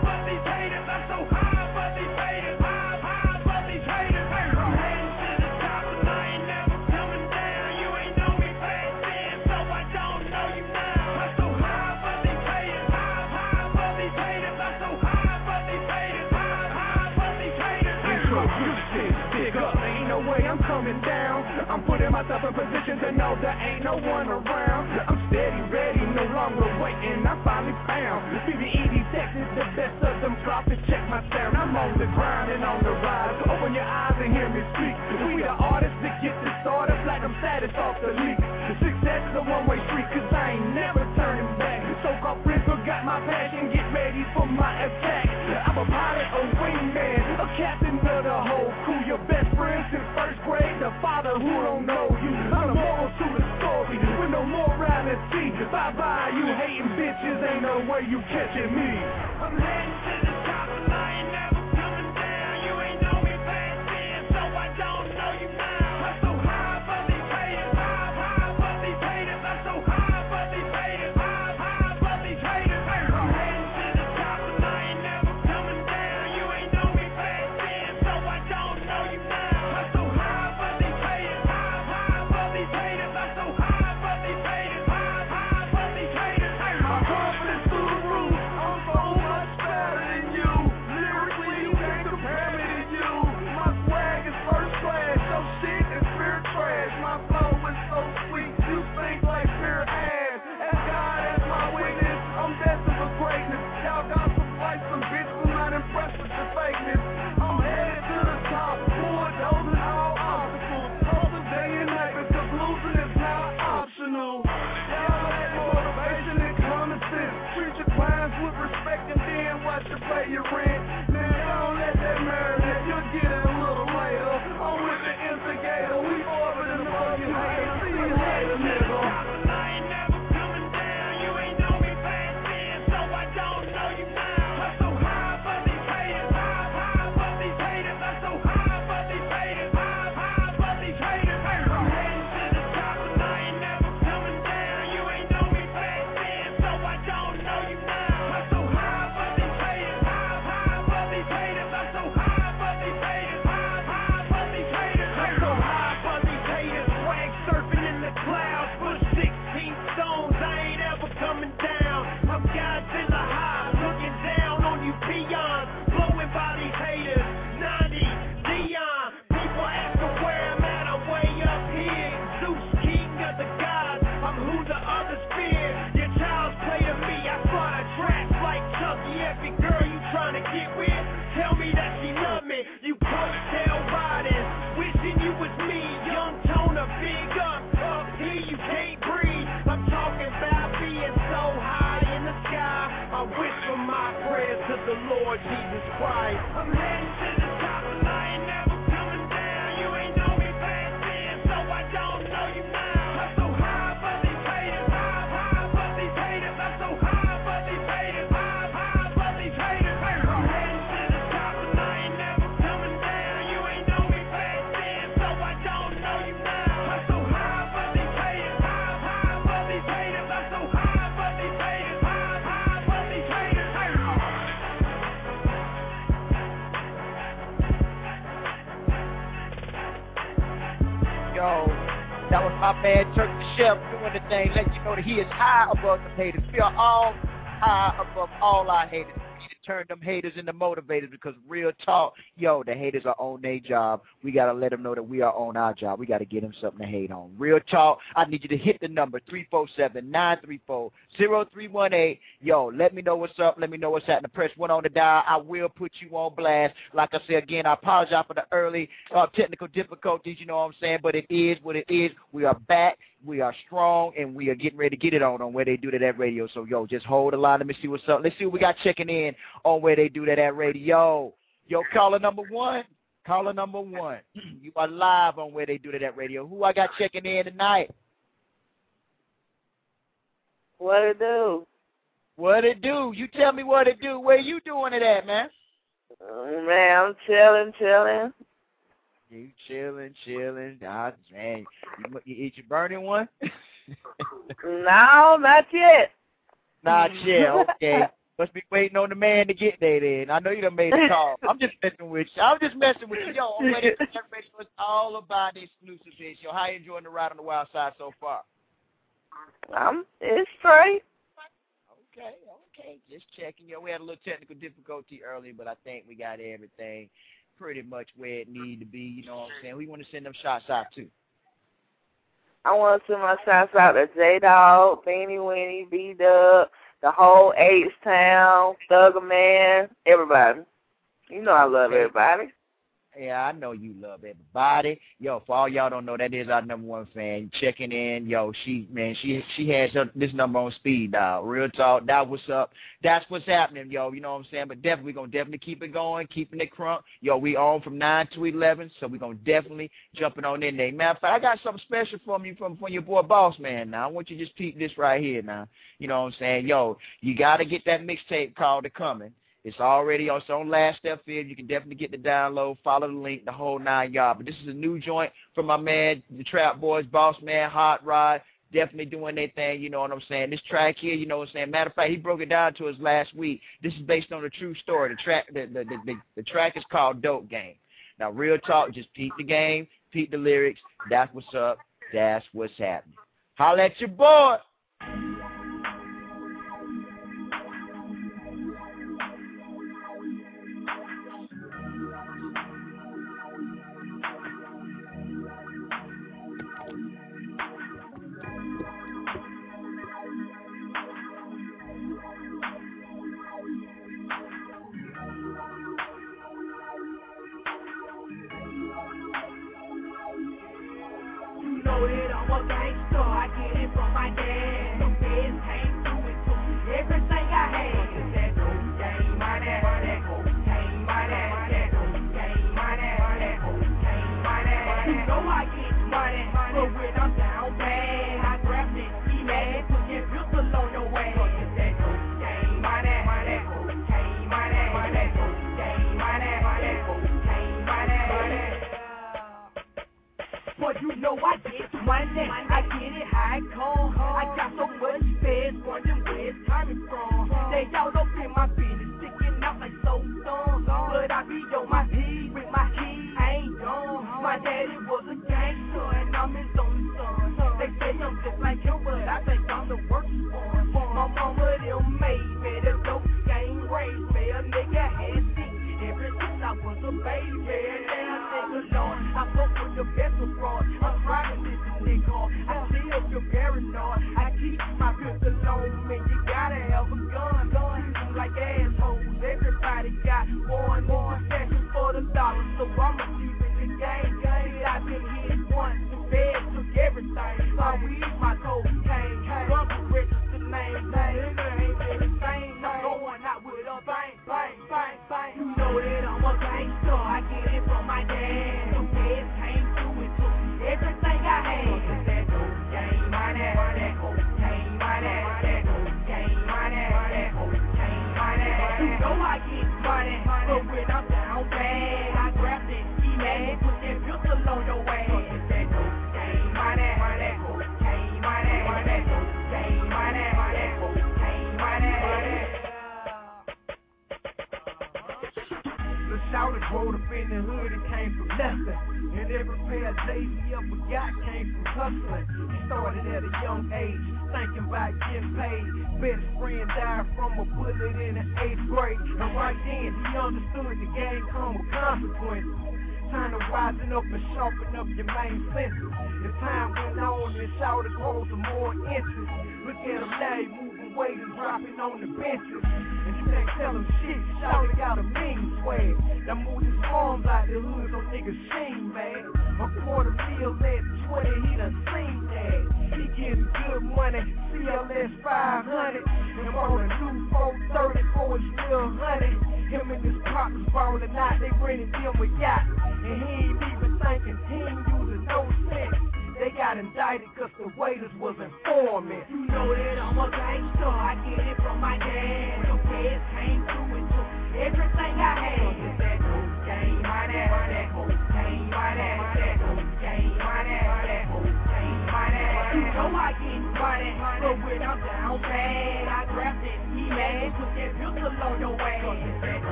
way I'm coming down. I'm putting myself in position to know there ain't no one around. I'm steady, ready, no longer waiting, I finally found BBE detected the best of them drops to check my sound. I'm on the grind and on the rise, so open your eyes and hear me speak. We the artists that get this started, platinum status off the leak. Success is a one-way street, cause I ain't never turning back. So-called friends got my passion, get ready for my attack. I'm a pilot, a wingman, a captain of the whole crew. Your best friend since first grade, the father who don't know you. I'm the moral to the story, with no morality. Bye-bye, you hating bitches, ain't no way you catching me. I'm heading to the top and I ain't never coming down. You ain't know me back then, so I don't know you now. I'm so high for these haters, high for these haters. I'm so high for these haters, high for these haters. I'm heading to the top and I ain't never coming down. You ain't know me back then, so I don't know you now. I'm so high for these haters, high for these haters. I'm so high for these haters, high for these haters. My confidence through the roof, I'm so much better than you. Lyrically, you can't compare me to you. My swag is first class, your shit is pure trash. My flow is so sweet, you think like pure ass. As God as my witness, I'm destined for greatness. Y'all got some fights, some bitch, I'm not impressed with the fakeness. I'm headed to the top, bulldozing all obstacles. Hustle day and night because losing is not optional. Y'all lack motivation and common sense. Treat your clients with respect and then watch you pay your rent. Now don't let that marinate, you'll get it a little later. I'm with the instigator, we orbiting the fucking hater. See you later, nigga. I ain't never coming down, you ain't know me back then, so I don't know you now. I'm so high for these haters, high for these haters. I'm so high for these haters, high for these haters. I'm heading to the top and I ain't never coming down. You ain't know me back then, so I don't know you now. I'm so high for these haters, high for these haters. I'm so high for these haters, high for these haters. I'm so high for these haters, swag surfing in the clouds. Push 16 stones, I ain't ever coming down. I'm Godzilla high, looking down on you peons, blowing by these haters. 90, Dion, people asking where I'm at, I'm way up here. Zeus, king of the gods, I'm who the others fear. Your child's play to me, I fly the tracks like Chucky. Every girl you trying to get with, tell me that she love me. You coattail riding, wishing you was me. Young Toner, big up here you can't breathe. I'm talking about being so high in the sky. I wish for my prayers to the Lord Jesus Christ. I'm heading to the top and I ain't never coming down. You ain't know me back then, so I don't know you now. I'm so high for these haters, high for these haters. I'm so high for these haters, high for these haters. I'm heading to the top and I ain't never coming down. You ain't know me back then, so I don't know you now. I'm so high for these haters, high for these haters. I'm so high for these haters, high for these haters. Yo, that was my man Turk the Chef doing the thing, letting you know that he is high above the haters. We are all high above all our haters. We need to turn them haters into motivators because real talk, yo, the haters are on their job. We got to let them know that we are on our job. We got to get them something to hate on. Real talk, I need you to hit the number 347-934-0318. Yo, let me know what's up. Let me know what's happening. Press 1 on the dial. I will put you on blast. Like I said again, I apologize for the early technical difficulties, you know what I'm saying, but it is what it is. We are back. We are strong, and we are getting ready to get it on where they do that at radio. So, yo, just hold the line. Let me see what's up. Let's see what we got checking in on where they do that at radio. Yo, caller number one. Caller number one. You are live on where they do that at radio. Who I got checking in tonight? What it do? What it do? You tell me what it do. Where you doing it at, man? Man, I'm chilling. You chilling. Ah, man. You eat your burning one? No, not yet. Not yet. Okay. Must be waiting on the man to get there then. I know you done made a call. I'm just messing with you. Yo, it's all about the exclusiveness. Yo, how you enjoying the ride on the wild side so far? It's straight. Okay. Just checking. Yo, we had a little technical difficulty earlier, but I think we got everything pretty much where it need to be. You know what I'm saying? We want to send them shots out too. I want to send my shots out to J-Dog, Beanie Weenie, B-Dub, the whole H-Town, Thugger Man, everybody. You know I love everybody. Yeah, I know you love everybody. Yo, for all y'all don't know, that is our #1 fan checking in. Yo, she has this number on speed dial. Real talk, that what's up. That's what's happening, yo. You know what I'm saying? But definitely, we're going to keep it going, keeping it crunk. Yo, we on from 9 to 11, so we're going to definitely jumping on in there. Matter of fact, I got something special from you from your boy Boss Man now. I want you to just peep this right here now. You know what I'm saying? Yo, you got to get that mixtape called The Coming. It's already on Last Step Field. You can definitely get the download, follow the link, the whole 9 yards. But this is a new joint from my man, the Trap Boys, Boss Man, Hot Rod, definitely doing their thing, you know what I'm saying. This track here, you know what I'm saying. Matter of fact, he broke it down to us last week. This is based on a true story. The track is called Dope Game. Now, real talk, just peep the game, peep the lyrics. That's what's up. That's what's happening. Holla at your boy.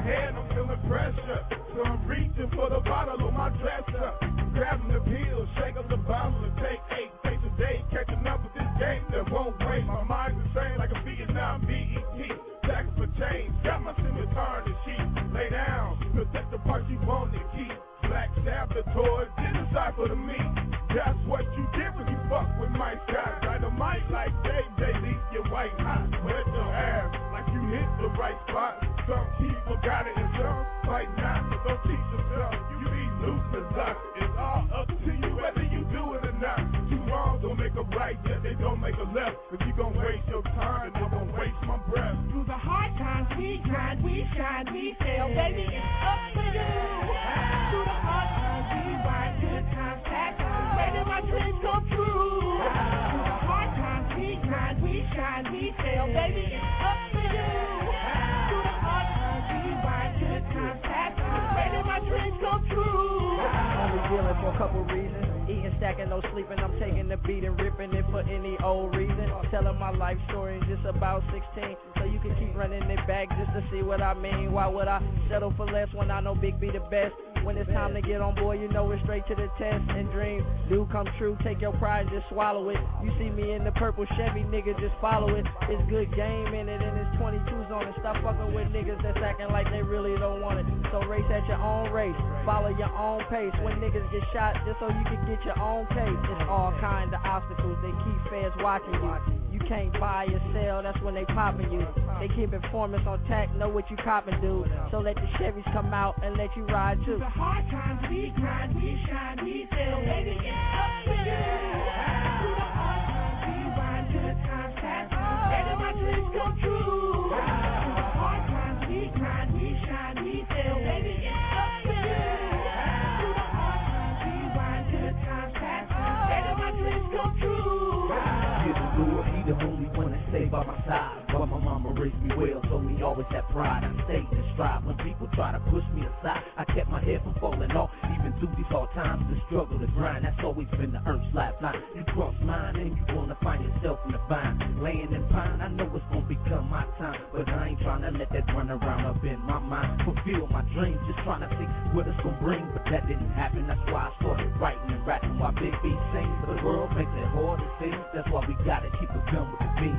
head, I'm feeling pressure. So I'm reaching for the bottle on my dresser. Grabbing the pills, shake up the bottle and take 8 days a day. Catching up with this game that won't wait. My mind's insane like a Vietnam BET. Tax for change, got my scimitar in the sheet. Lay down, protect the parts you want to keep. Black saboteurs, decipher to me. That's what you get when you fuck with my guys. Dynamite like they leave your white hot. Wet your ass like you hit the right spot. Some people got it and some might not. So don't teach yourself, you be loose and locked. It's all up to you whether you do it or not. Two wrongs don't make a right, yet they don't make a left. If you gon' waste your time, then I'm gon' waste my breath. Through the hard times we grind, we shine, we fail. Baby, it's up to you. Through the hard times we ride, good times pass. Making my dreams come true. Through the hard times we grind, we shine, we fail. Baby, it's up to you. Through the hard times we ride, good times pass. Making my dreams come true. Only dealing for a couple reasons. Eating, stacking, no sleeping. I'm taking the beat and ripping it for any old reason. Telling my life story in just about 16. So you can keep running it back just to see what I mean. Why would I settle for less when I know Big B the best? When it's time to get on board, you know it's straight to the test. And dreams do come true, take your pride and just swallow it. You see me in the purple Chevy, nigga, just follow it. It's good game in it and it's 22s on it. Stop fucking with niggas that's acting like they really don't want it. So race at your own race, follow your own pace. When niggas get shot, just so you can get your own case. It's all kind of obstacles, they keep feds watching you. You can't buy or sell, that's when they popping you. They keep informants on tack, know what you copping, dude. So let the Chevys come out and let you ride too. Hard times we grind, we shine, we fail. Baby, it's up to you. Through the hard times we ride, good times pass. Making my dreams come true. Through the hard times we grind, we shine, we fail. Baby, it's up to you. Through the hard times we ride, good times pass. Making my dreams come true. Here's the Lord, he the only one that stay by my side. But my mama raised me well, told me always have pride. I stayed and strive when people try to push me aside. I kept my head from falling off, even through these hard times. The struggle, the grind, that's always been the Ernst lifeline. You cross mine and you wanna find yourself in the vine. Laying in pine, I know it's gonna become my time. But I ain't trying to let that run around up in my mind. Fulfill my dreams, just trying to see what it's gonna bring. But that didn't happen, that's why I started writing and rapping. While Big B sings, the world makes it hard to see. That's why we gotta keep it going with the beam.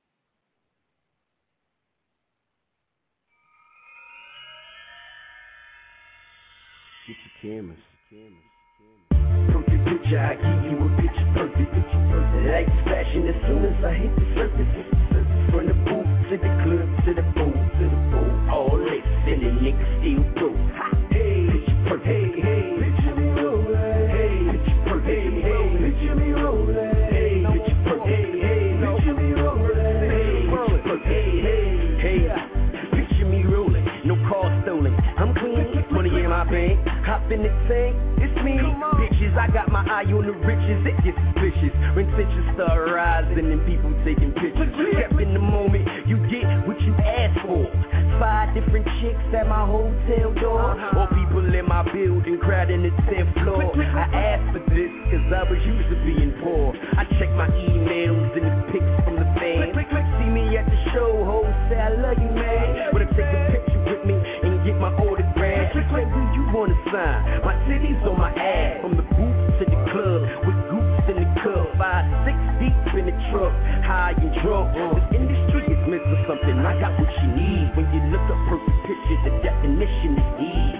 Get your cameras. Perfect picture, I give you a picture perfect. Like fashion as soon as I hit the surface. From the booth to the club to the bowl, all lit, and the niggas still broke. Hey, picture perfect. Hey, picture me rollin'. Hey, picture perfect. Hey, picture me rollin'. Hey, picture perfect. Hey, picture me rollin'. Hey, picture perfect. Hey, picture me rollin'. No car stolen. I'm clean, money in my bank. Hop in the tank, it's me. Bitches, I got my eye on the riches. It gets suspicious when tensions start rising and people taking pictures. Kept in the moment, you get what you asked for. 5 different chicks at my hotel door, or people in my building crowding the 10th floor. I asked for this cause I was used to being poor. I check my emails and the pics from the fans. See me at the show, hoes say I love you, man. Wanna take a picture with me and get my autograph. Like who you wanna sign? My titties on my ass. From the booth to the club, with goops in the cup. 5, 6 deep in the truck, high and drunk. This industry is meant for something. I got what you need. When you look up perfect pictures, the definition is need.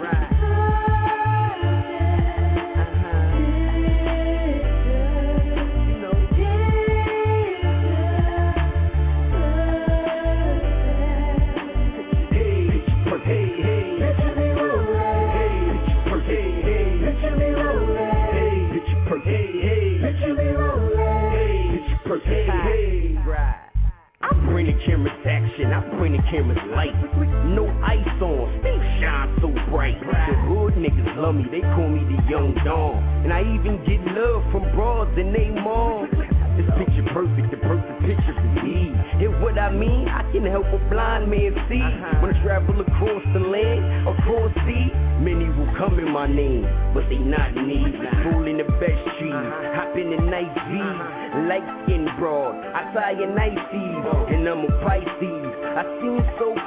I bring the cameras action, I bring the cameras light. No ice on, still shine so bright. The hood niggas love me, they call me the young Don. And I even get love from broads and they mom. This picture perfect, the perfect picture for me. And what I mean, I can help a blind man see. When I travel across the land, across sea, many will come in my name, but they not me. Rolling the best trees, hop in the nice V. Light skin broad, I tie a nice C's, and I'm a Pisces. I seem so cool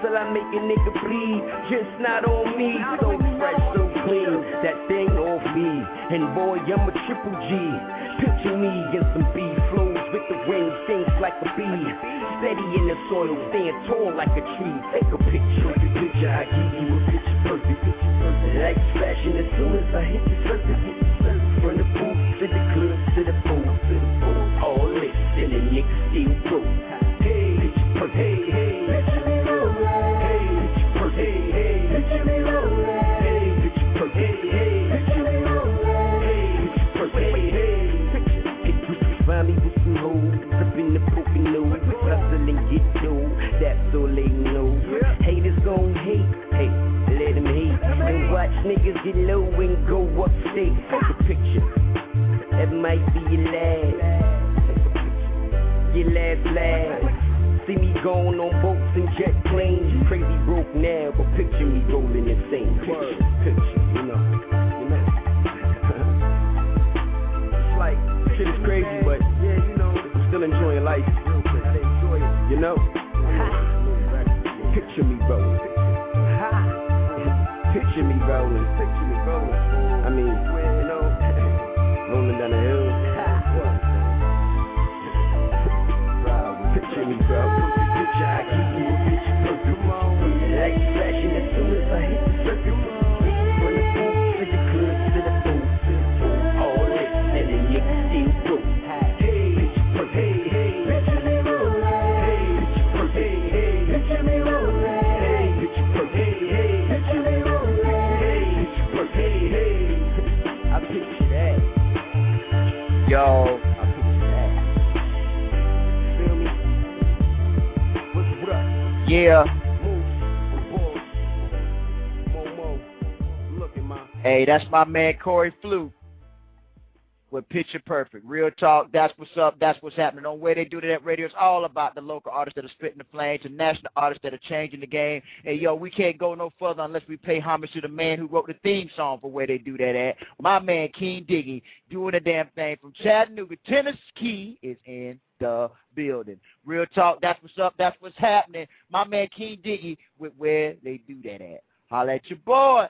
till I make a nigga bleed. Just not on me, so fresh, so clean. That thing off me, and boy, I'm a triple G. Picture me in some B flows with the wind, things like a bee. Steady in the soil, stand tall like a tree. Take a picture, I give you a picture perfect. Like flashing as soon as I hit the surface. From the booth to the club to the boat, all lit, and the nigga still broke. Hey, picture perfect. Hey, picture me rolling. Hey, picture perfect. Hey, picture me rolling. Hey, picture perfect. Hey, picture me rolling. Hey, picture perfect. Hey, picture. If you can find me with some hoes up in the broken nose, hustle and get dough. That's all they know. Haters gon' hate. Hey, let them hate. And watch niggas get low and go upstate. Take a picture. That might be your last. Your last. See me going on boats and jet planes. You crazy broke now, but picture me rolling the same. Picture, you know. It's like, shit is crazy, but yeah, you know, I'm still enjoying life. You know? Picture me rolling. Picture me rolling. I mean, you know, rolling down the hill. Picture me, bro. Picture, I keep you a picture perfect. Like flashing as soon as I hit the circuit. From the booth to the club to the booth, all lit and the nigga still broke. Hey, picture perfect. Hey, picture me rolling. Hey, picture perfect. Hey, picture me rolling. Hey, picture perfect. Hey, picture me rolling. Hey, picture perfect. Hey, I picture that. Yo. Yeah. Hey, that's my man Corey Fluke with Picture Perfect. Real talk, that's what's up, that's what's happening. On Where They Do That Radio, it's all about the local artists that are spitting the flames, the national artists that are changing the game. Hey, yo, we can't go no further unless we pay homage to the man who wrote the theme song for Where They Do That at. My man, King Diggy, doing the damn thing from Chattanooga, Tennessee, is in the building. Real talk, that's what's up, that's what's happening. My man King Diggy with Where They Do That at. Holla at your boy.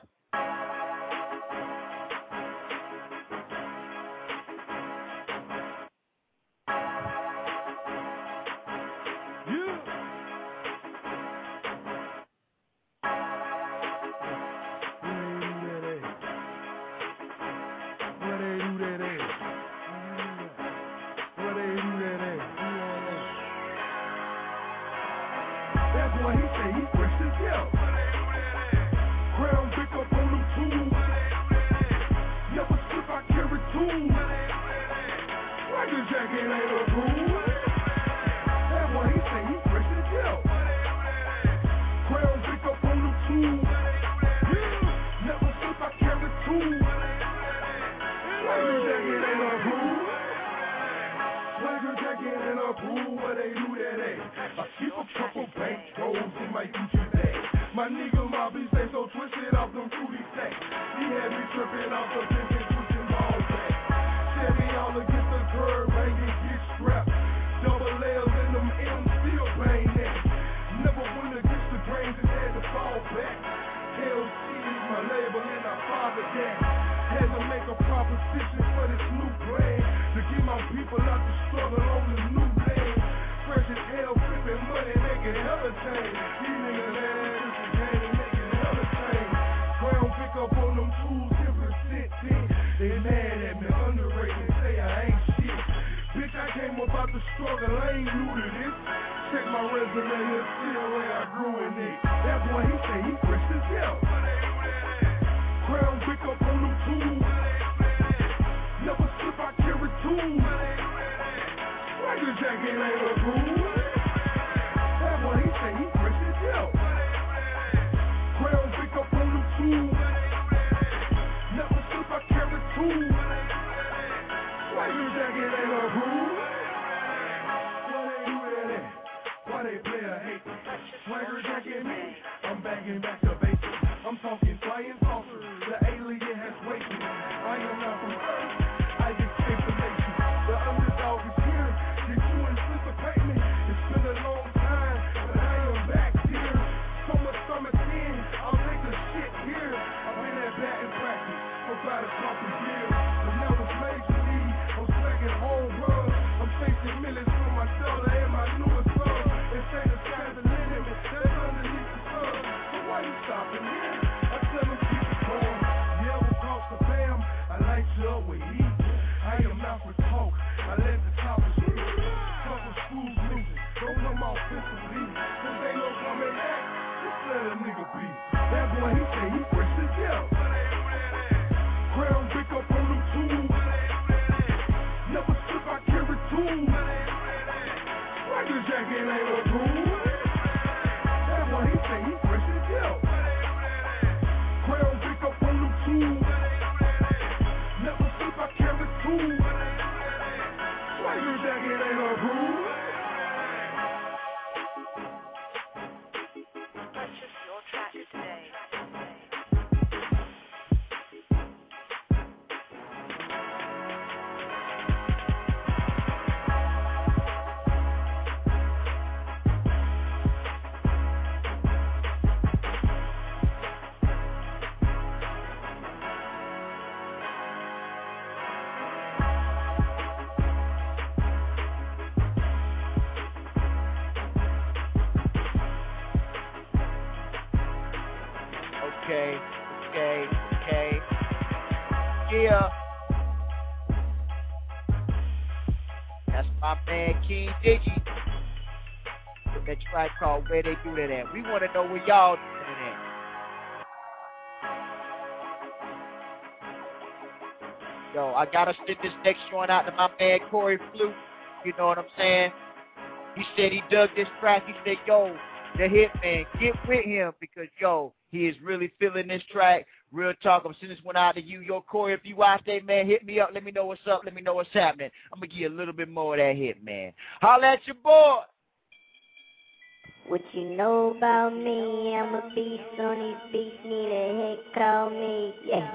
stopping here. I tell them keep it going. Yeah, we'll cross the fam. I light you up with heat. I am not for talk. I let the choppers speak. Couple schools losing. Don't come off offensively. Cause they know coming back. Just let a nigga be. That boy, he say he fresh as hell. Crown pick up on them tools. Never slip, I carry tools. Swagger jacket ain't no tool. That boy, he say he fresh as hell. Crown pick up on them tools. Never slip, I carry tools. Swagger jacket ain't no tool. Purchase your track today. Okay. Yeah. That's my man King Diggy. With that track called Where They Do That At. We want to know where y'all doing it at. Yo, I gotta send this next joint out to my man Corey Flute. You know what I'm saying? He said he dug this track. He said, yo, the Hitman, get with him because, yo, he is really feeling this track. Real talk, I'm sending this one out to you. Yo, Corey, if you out there, man, hit me up. Let me know what's up. Let me know what's happening. I'm going to give you a little bit more of that hit, man. Holla at your boy. What you know about me? I'm a beast on these beats. Need a hit, call me. Yeah.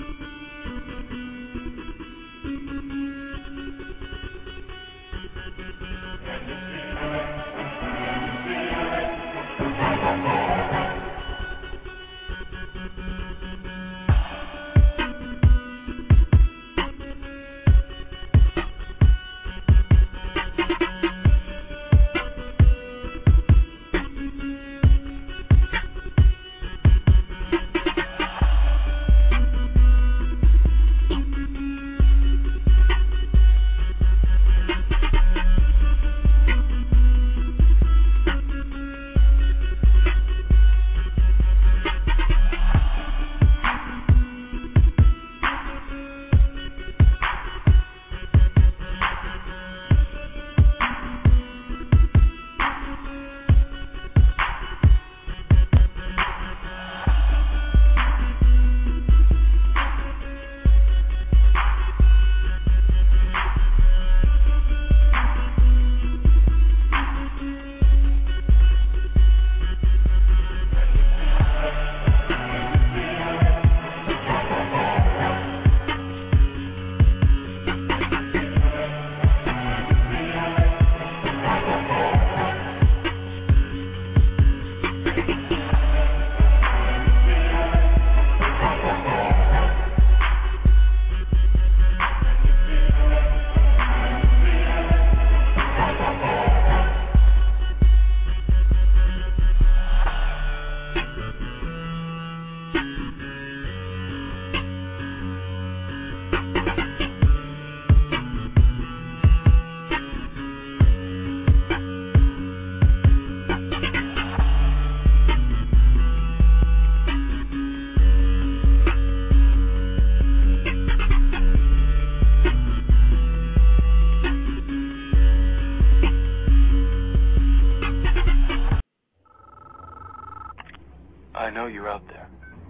I know you're out there.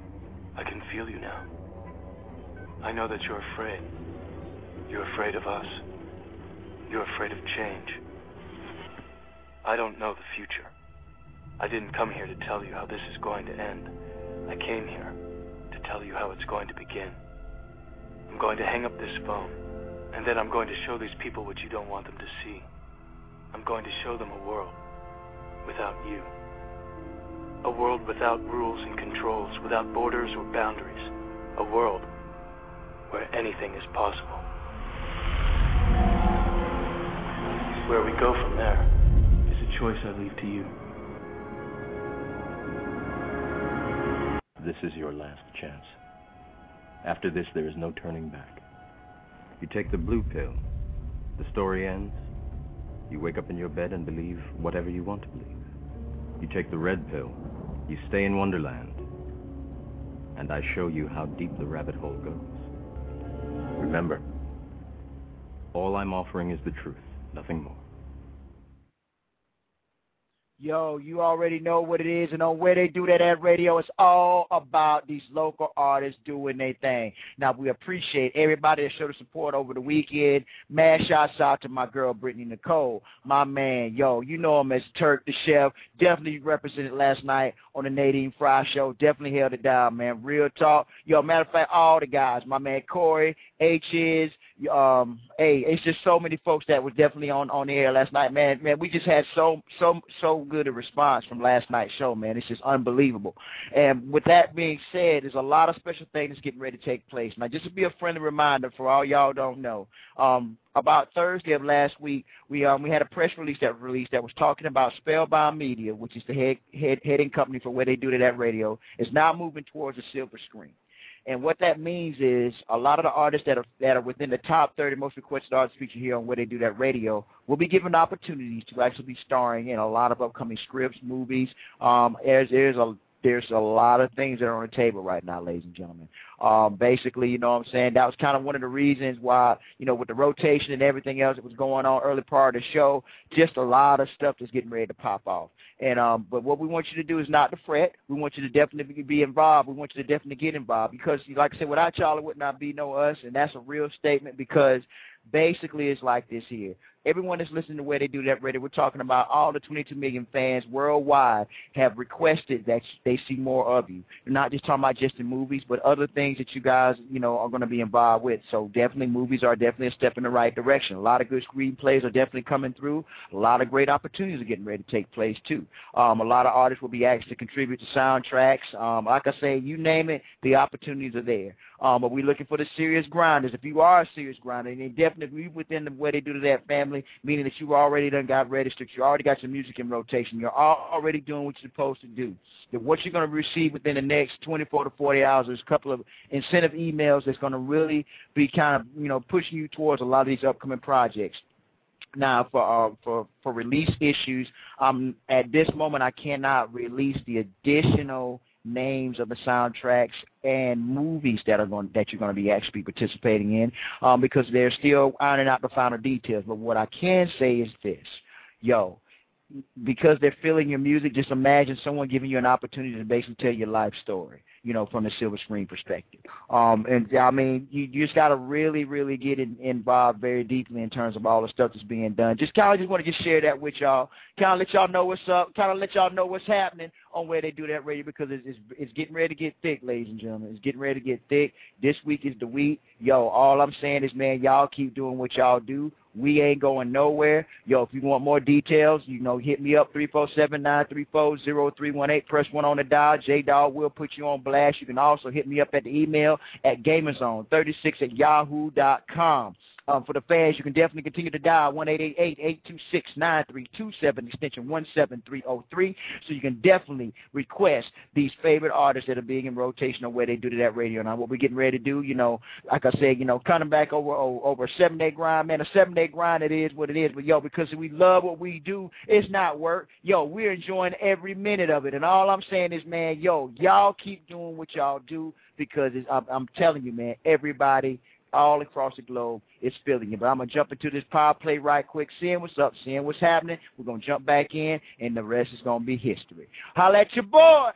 I can feel you now. I know that you're afraid. You're afraid of us. You're afraid of change. I don't know the future. I didn't come here to tell you how this is going to end. I came here to tell you how it's going to begin. I'm going to hang up this phone, and then I'm going to show these people what you don't want them to see. I'm going to show them a world without you. A world without rules and controls, without borders or boundaries. A world where anything is possible. Where we go from there is a choice I leave to you. This is your last chance. After this, there is no turning back. You take the blue pill. The story ends. You wake up in your bed and believe whatever you want to believe. You take the red pill. You stay in Wonderland. And I show you how deep the rabbit hole goes. Remember, all I'm offering is the truth, nothing more. Yo, you already know what it is, and on Where They Do That at Radio, it's all about these local artists doing their thing. Now, we appreciate everybody that showed the support over the weekend. Mad shouts out to my girl, Brittany Nicole, my man. Yo, you know him as Turk the Chef. Definitely represented last night on the Nadine Fry Show. Definitely held it down, man. Real talk. Yo, matter of fact, all the guys, my man Corey, H.is, it's just so many folks that was definitely on the air last night, man. We just had so good a response from last night's show, man. It's just unbelievable. And with that being said, there's a lot of special things getting ready to take place. Now, just to be a friendly reminder for all y'all don't know, about Thursday of last week, we had a press release that was talking about Spellbound Media, which is the heading company for Where They Do That Radio, is now moving towards the silver screen. And what that means is a lot of the artists that are within the top 30 most requested artists featured here on Where They Do That Radio will be given opportunities to actually be starring in a lot of upcoming scripts, movies. There's a lot of things that are on the table right now, ladies and gentlemen. Basically, you know what I'm saying, that was kind of one of the reasons why, you know, with the rotation and everything else that was going on early part of the show, just a lot of stuff that's getting ready to pop off. And but what we want you to do is not to fret. We want you to definitely be involved. We want you to definitely get involved because, like I said, without y'all, it would not be no us, and that's a real statement because basically it's like this here. Everyone that's listening to Where They Do That Radio, we're talking about all the 22 million fans worldwide have requested that they see more of you. You're not just talking about just in movies, but other things that you guys, you know, are going to be involved with. So definitely movies are definitely a step in the right direction. A lot of good screenplays are definitely coming through. A lot of great opportunities are getting ready to take place, too. A lot of artists will be asked to contribute to soundtracks. Like I say, you name it, the opportunities are there. But we're looking for the serious grinders. If you are a serious grinder, and definitely within the Where They Do That family, meaning that you already done got registered, you already got your music in rotation, you're already doing what you're supposed to do. Then what you're going to receive within the next 24 to 40 hours is a couple of incentive emails that's going to really be kind of, you know, pushing you towards a lot of these upcoming projects. Now, for release issues, at this moment I cannot release the additional names of the soundtracks and movies that you're going to be actually participating in because they're still ironing out the final details. But what I can say is this, yo, because they're feeling your music, just imagine someone giving you an opportunity to basically tell your life story, you know, from the silver screen perspective. And, I mean, you just got to really, really get involved very deeply in terms of all the stuff that's being done. Just kind of just want to just share that with y'all, kind of let y'all know what's up, kind of let y'all know what's happening on Where They Do That Radio because it's getting ready to get thick, ladies and gentlemen. It's getting ready to get thick. This week is the week. Yo, all I'm saying is, man, y'all keep doing what y'all do. We ain't going nowhere. Yo, if you want more details, you know, hit me up, 347-934-0318. Press 1 on the dial. J-Dawg will put you on blast. You can also hit me up at the email at gamerzone36@yahoo.com. For the fans, you can definitely continue to dial 1-888-826-9327, extension 17303. So you can definitely request these favorite artists that are being in rotation on Where They Do That Radio. Now, what we're getting ready to do, you know, like I said, you know, coming back over a 7-day grind, man. A 7-day grind, it is what it is. But, yo, because we love what we do, it's not work. Yo, we're enjoying every minute of it. And all I'm saying is, man, yo, y'all keep doing what y'all do because I'm telling you, man, everybody all across the globe is feeling it. But I'm going to jump into this power play right quick, seeing what's up, seeing what's happening. We're going to jump back in, and the rest is going to be history. Holla at your boy.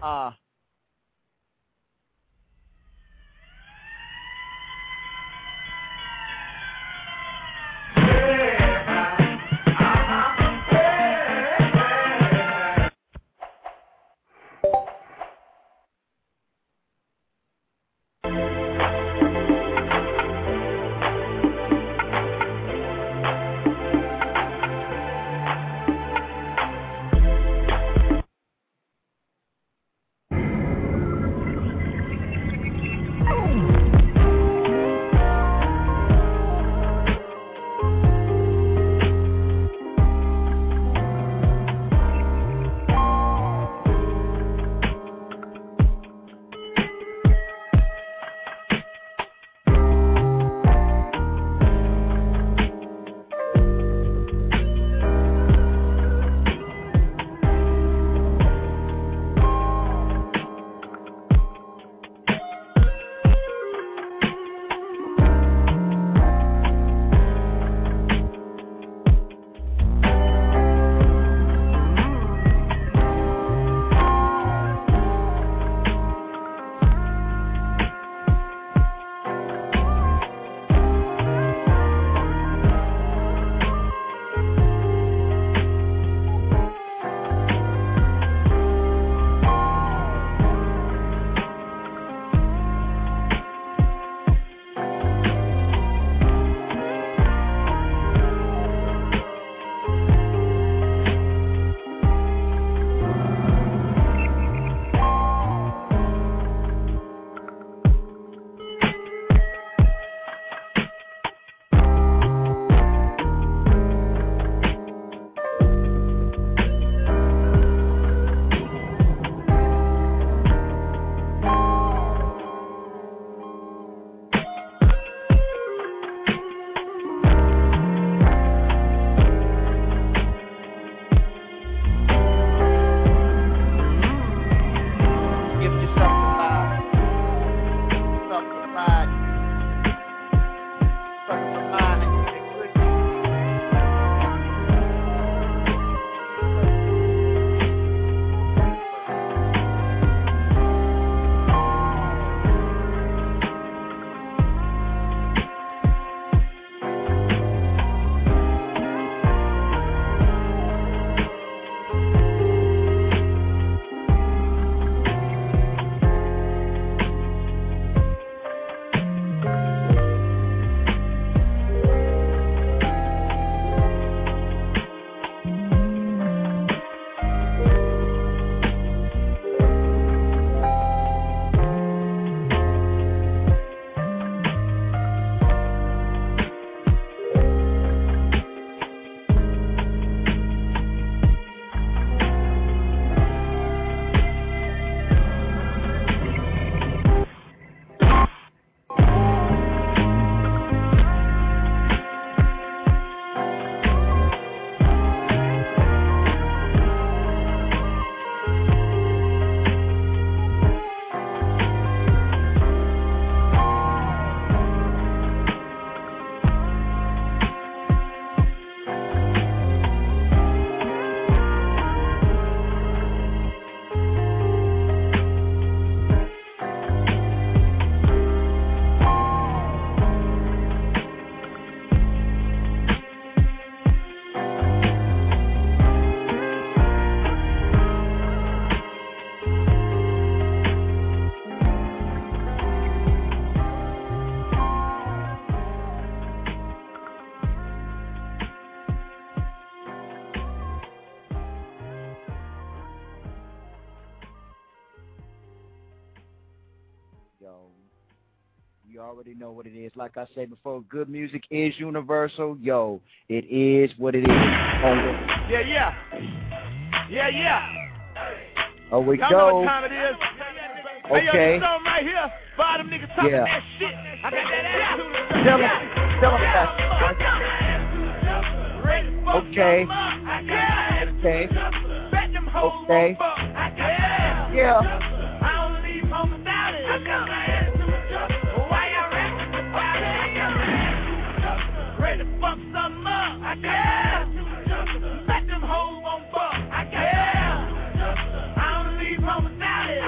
You already know what it is. Like I said before, good music is universal. Yo, it is what it is. Yeah. Oh, we Y'all go. know what time it is. Okay. Hey, yo, this song right here, for all them niggas talking that shit. I got that attitude. Tell them that. Okay. Yeah. I don't leave home without it. Why y'all rapping? Ready to fuck something up. Let them hoes on fuck. I don't leave home without it.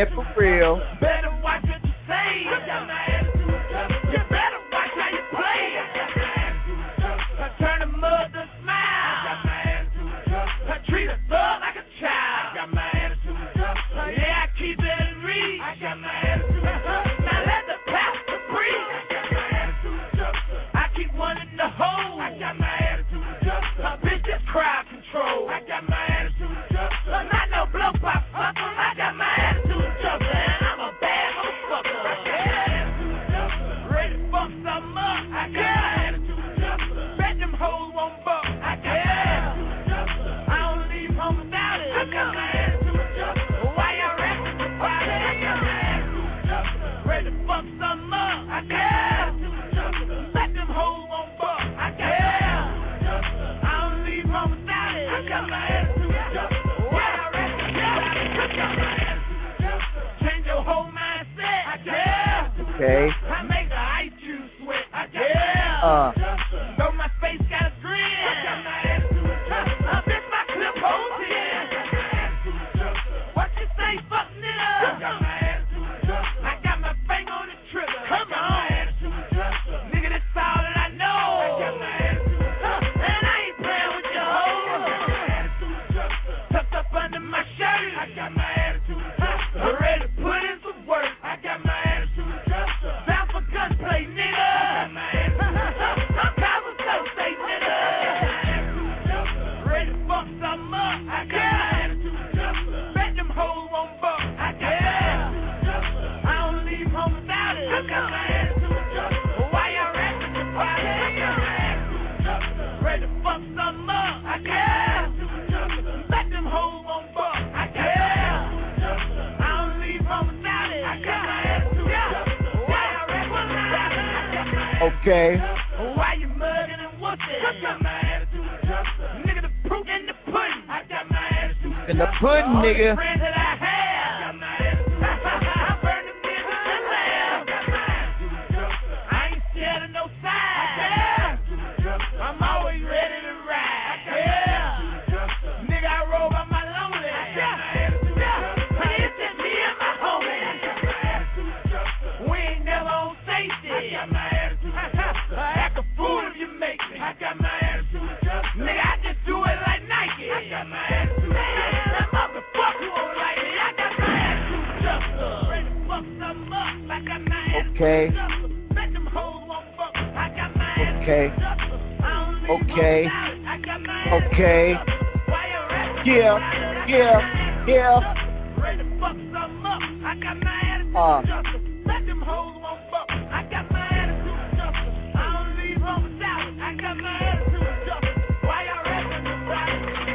Yeah, for real. Better watch what you say. I got my attitude adjusted. You better watch how you play. I got my attitude adjusted. I turn a mud to smile. I got my attitude adjusted. I treat a thug like a child. I got my attitude adjusted. Yeah, I keep it in reach. I got my attitude adjusted. Now let the pastor preach. I got my attitude adjusted. I keep one in the hole. I got my attitude adjusted. My bitch is crowd control. I got my attitude adjusted. I'm not no blow pop sucker. I got my attitude adjusted. And I'm a bad motherfucker. I got my attitude adjusted. Ready to fuck something up. I got my attitude adjusted. Bet them hoes won't buck. I got my attitude adjusted. I don't leave home without it. I got my attitude adjusted. Why y'all rapping about it? I got my attitude adjusted. Ready to fuck something up. I got my attitude adjusted. Bet them hoes won't buck. I got my attitude adjusted. I don't leave home without it. I got my attitude adjusted. Why y'all rapping about it? I got my attitude adjusted. Change your whole mindset. I got my attitude adjusted. Okay. I make the ice juice sweat. I got my attitude adjusted. Though my face got a grin. I got my attitude adjusted. I bitch my clip holds in. I got my attitude adjusted. What you say, fuck nigga? I got my attitude adjusted. I got my finger on the trigger. Come on. My attitude adjusted. Nigga, that's all that I know. I got my attitude adjusted. And I ain't playing with your hoes. I got my attitude adjusted. Tucked up under my shirt. I got my attitude adjusted. I'm ready to put in some work. I got my attitude adjusted. Down for gunplay, nigga. I got my attitude adjusted. I'm Cosmo State, nigga. I got my attitude adjusted. Ready to fuck something up. I got my attitude adjusted. Bet them hoes won't buck. I got my attitude adjusted. I don't leave home without it. I got my attitude adjusted. Why y'all rapping about it? I got my attitude adjusted. Ready to fuck something up. I got my attitude adjusted. Bet them hoes won't buck. I got my attitude adjusted. I don't leave home without it. I got my attitude adjusted. Why y'all rapping about it? I got my attitude Okay. adjusted. Why you mugging and whooping? I got my attitude adjusted. Nigga, the proof in the pudding. I got my attitude adjusted. In the pudding, nigga. All the friends that I have. I got my attitude adjusted. I burn them niggas to laugh. I got my attitude adjusted. I ain't scared of no side. I got my attitude adjusted. I'm always ready to ride. I got my attitude adjusted. Nigga, I roll by my lonely. I got my attitude adjusted. Hey, it's just me and my homie. I got my attitude adjusted. We ain't never on safety. I got my attitude adjusted. Act a fool if you make me. I got my attitude adjusted. Nigga, I just do it like Nike. I got my attitude adjusted. That motherfucker won't like me. I got my attitude adjusted. Ready to fuck something up. I got my attitude Okay. adjusted. Bet them hoes won't fuck. I got my attitude Okay. adjusted. I don't leave Okay. home without it. I got my attitude Okay. adjusted. Why you rapping Yeah. about it? I got Yeah. my attitude Yeah. adjusted. Ready to fuck something up. I got my attitude adjusted. Bet them hoes won't fuck. I got my attitude adjusted. I don't leave home without it. I got my attitude adjusted. Why y'all rapping about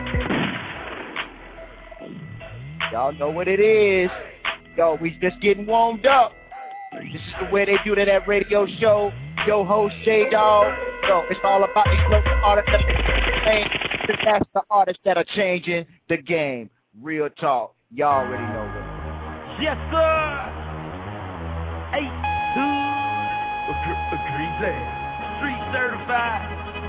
it? Y'all know what it is. Yo, we just getting warmed up. This is the way they do that at radio show. Yo, host J-Dog. Yo, it's all about these local artists that are playing. That's the artists that are changing the game. Real talk. Y'all already know what it is. Yes, sir. 8-2. Street certified.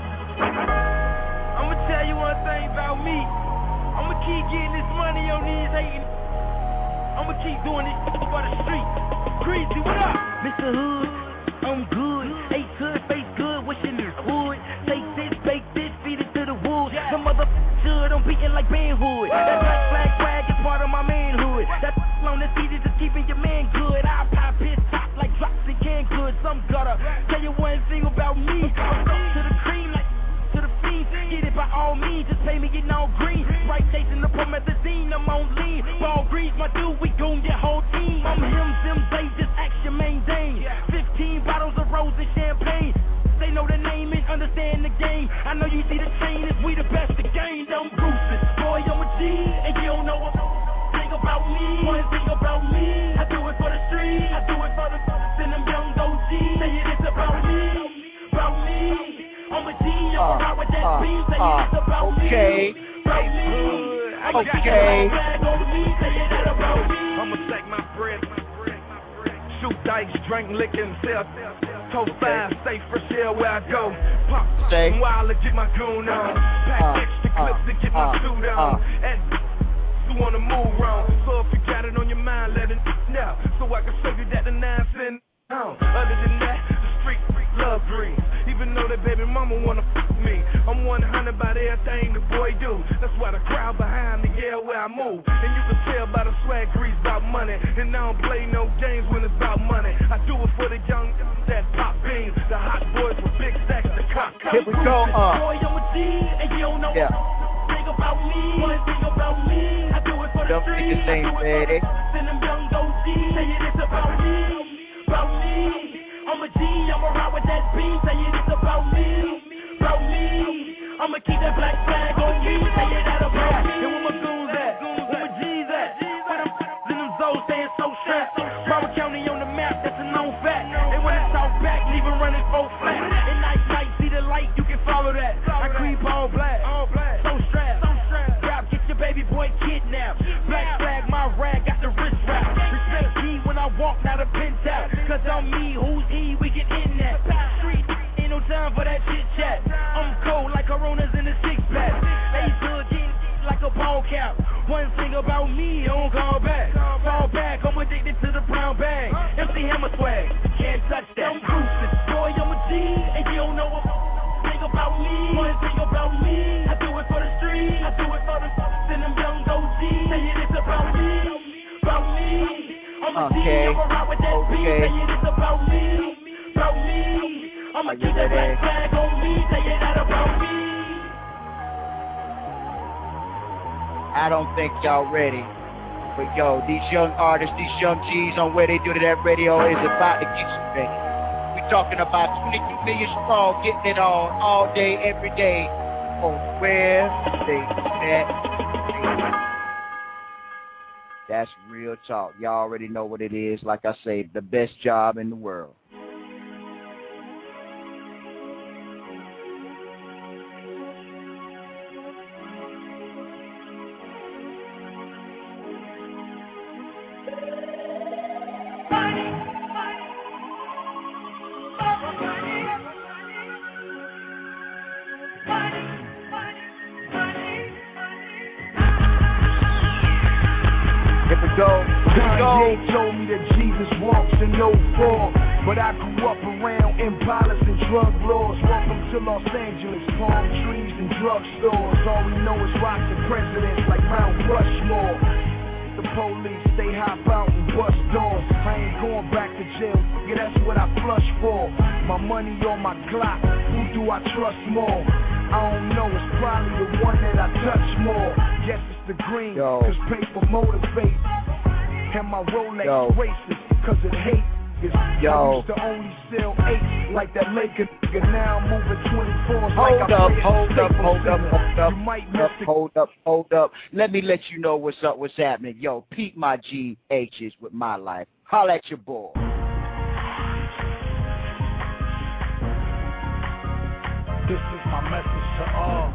I'ma tell you one thing about me. I'ma keep getting this money on these hating. I'ma keep doing it for the street. Greasy, what up? Mr. Hood, I'm good. 8 hood, face good, wishing this wood. Take this, bake this, feed it to the wolves. The motherfucker should, I'm beating like Ben Hood. That black flag swag is part of my manhood. That on this easy, just keeping your man good. I pop his top like drops in canned goods. Some gutter. Tell you one thing about me. I'm up to the cream like to the fiends. Get it by all means, just pay me getting all green. Right chasing the promethazine, I'm on lean. Ball grease, my dude, we goon your whole team. I'm him, them, they just ask your main dame. 15 bottles of rose and champagne. They know the name and understand the game. I know you see the chain is we the best the game. Don't Bruce's, boy, I'm a G, and you don't know what thing about me. One thing about me, I do it for the street. I do it for the and them young OGs. Say it is about me, about me. I'm a G, I'm a with that beat. Say it is about okay. me, about me. Okay. I'ma stack my bread, shoot dice, drink liquor and sell. Toast 5, stay fresh here where I go. Pop some wild and get my goon on. Pack extra clips to get my suit on. And you wanna move wrong. So if you got it on your mind, let it now. So I can show you that the 9 cent pound. Other than that, the street love dreams. Even though that baby mama wanna fuck me, I'm 100 about everything the boy do. That's why the crowd behind me, yeah, where I move. And you can tell by the swag grease about money. And I don't play no games when it's about money. I do it for the young that pop beans, the hot boys with big stacks, the cop. Here we go, Boy, I'm a G, and you don't know think about me. One thing about me, I do it for the street. I do it for the send them young OGs. Say it is about me, about me. I'm a G, I'ma ride with that beat. Say it is about me, about me. I'ma keep that black flag on me. Say it that about me. And where my goons at? Where my G's at? Where them in them zones staying so stressed. Broward County on the map, that's a known fact. And when it's out back, leave it running full flat. And night, see the light, you can follow that. I creep all black, so strapped. Rap, get your baby boy kidnapped. Black flag, my rag, got the wrist wrap. Respect me when I walk, not a pin tap. Cause I'm me, who's he, we can end that. Street, ain't no time for that chit chat. I'm cold like Coronas in the 6-pack. Ace hood, getting like a ball cap. One thing about me, I don't call back. Fall back, I'm addicted to the brown bag. MC Hammer swag, can't touch that. I'm cruising, boy, I'm a G, and you don't know what think about me. One thing about me, I do it for the street. I do it for the send them young OGs. Say it is about me, about me. I'm a G, I'ma ride with that beat. Say it is about me, about me. I'ma keep that black flag on me. Say it that about me. I don't think y'all ready. But yo, these young artists, these young G's on Where They Do That Radio is about to get you ready. We talking about 22 million strong, getting it on all day, every day on Where They Do That Radio. That's real talk. Y'all already know what it is. Like I say, the best job in the world. Kanye told me that Jesus walks in no fog, but I grew up around impalas and drug lords. Welcome to Los Angeles, palm trees and drug stores. All we know is rocks and presidents like Mount Rushmore. The police, they hop out and bust doors. I ain't going back to jail, yeah, that's what I flush for. My money on my Glock, who do I trust more? I don't know, it's probably the one that I touch more. Guess it's the green, cause paper motivates. And my Rolex racist, cause it hate is I used to only sell 8 like that Laker nigga. Now I'm moving 24s like Hold up. Let me let you know what's up, what's happening. Yo, peep my GHs with my life. Holla at your boy. This is my message to all.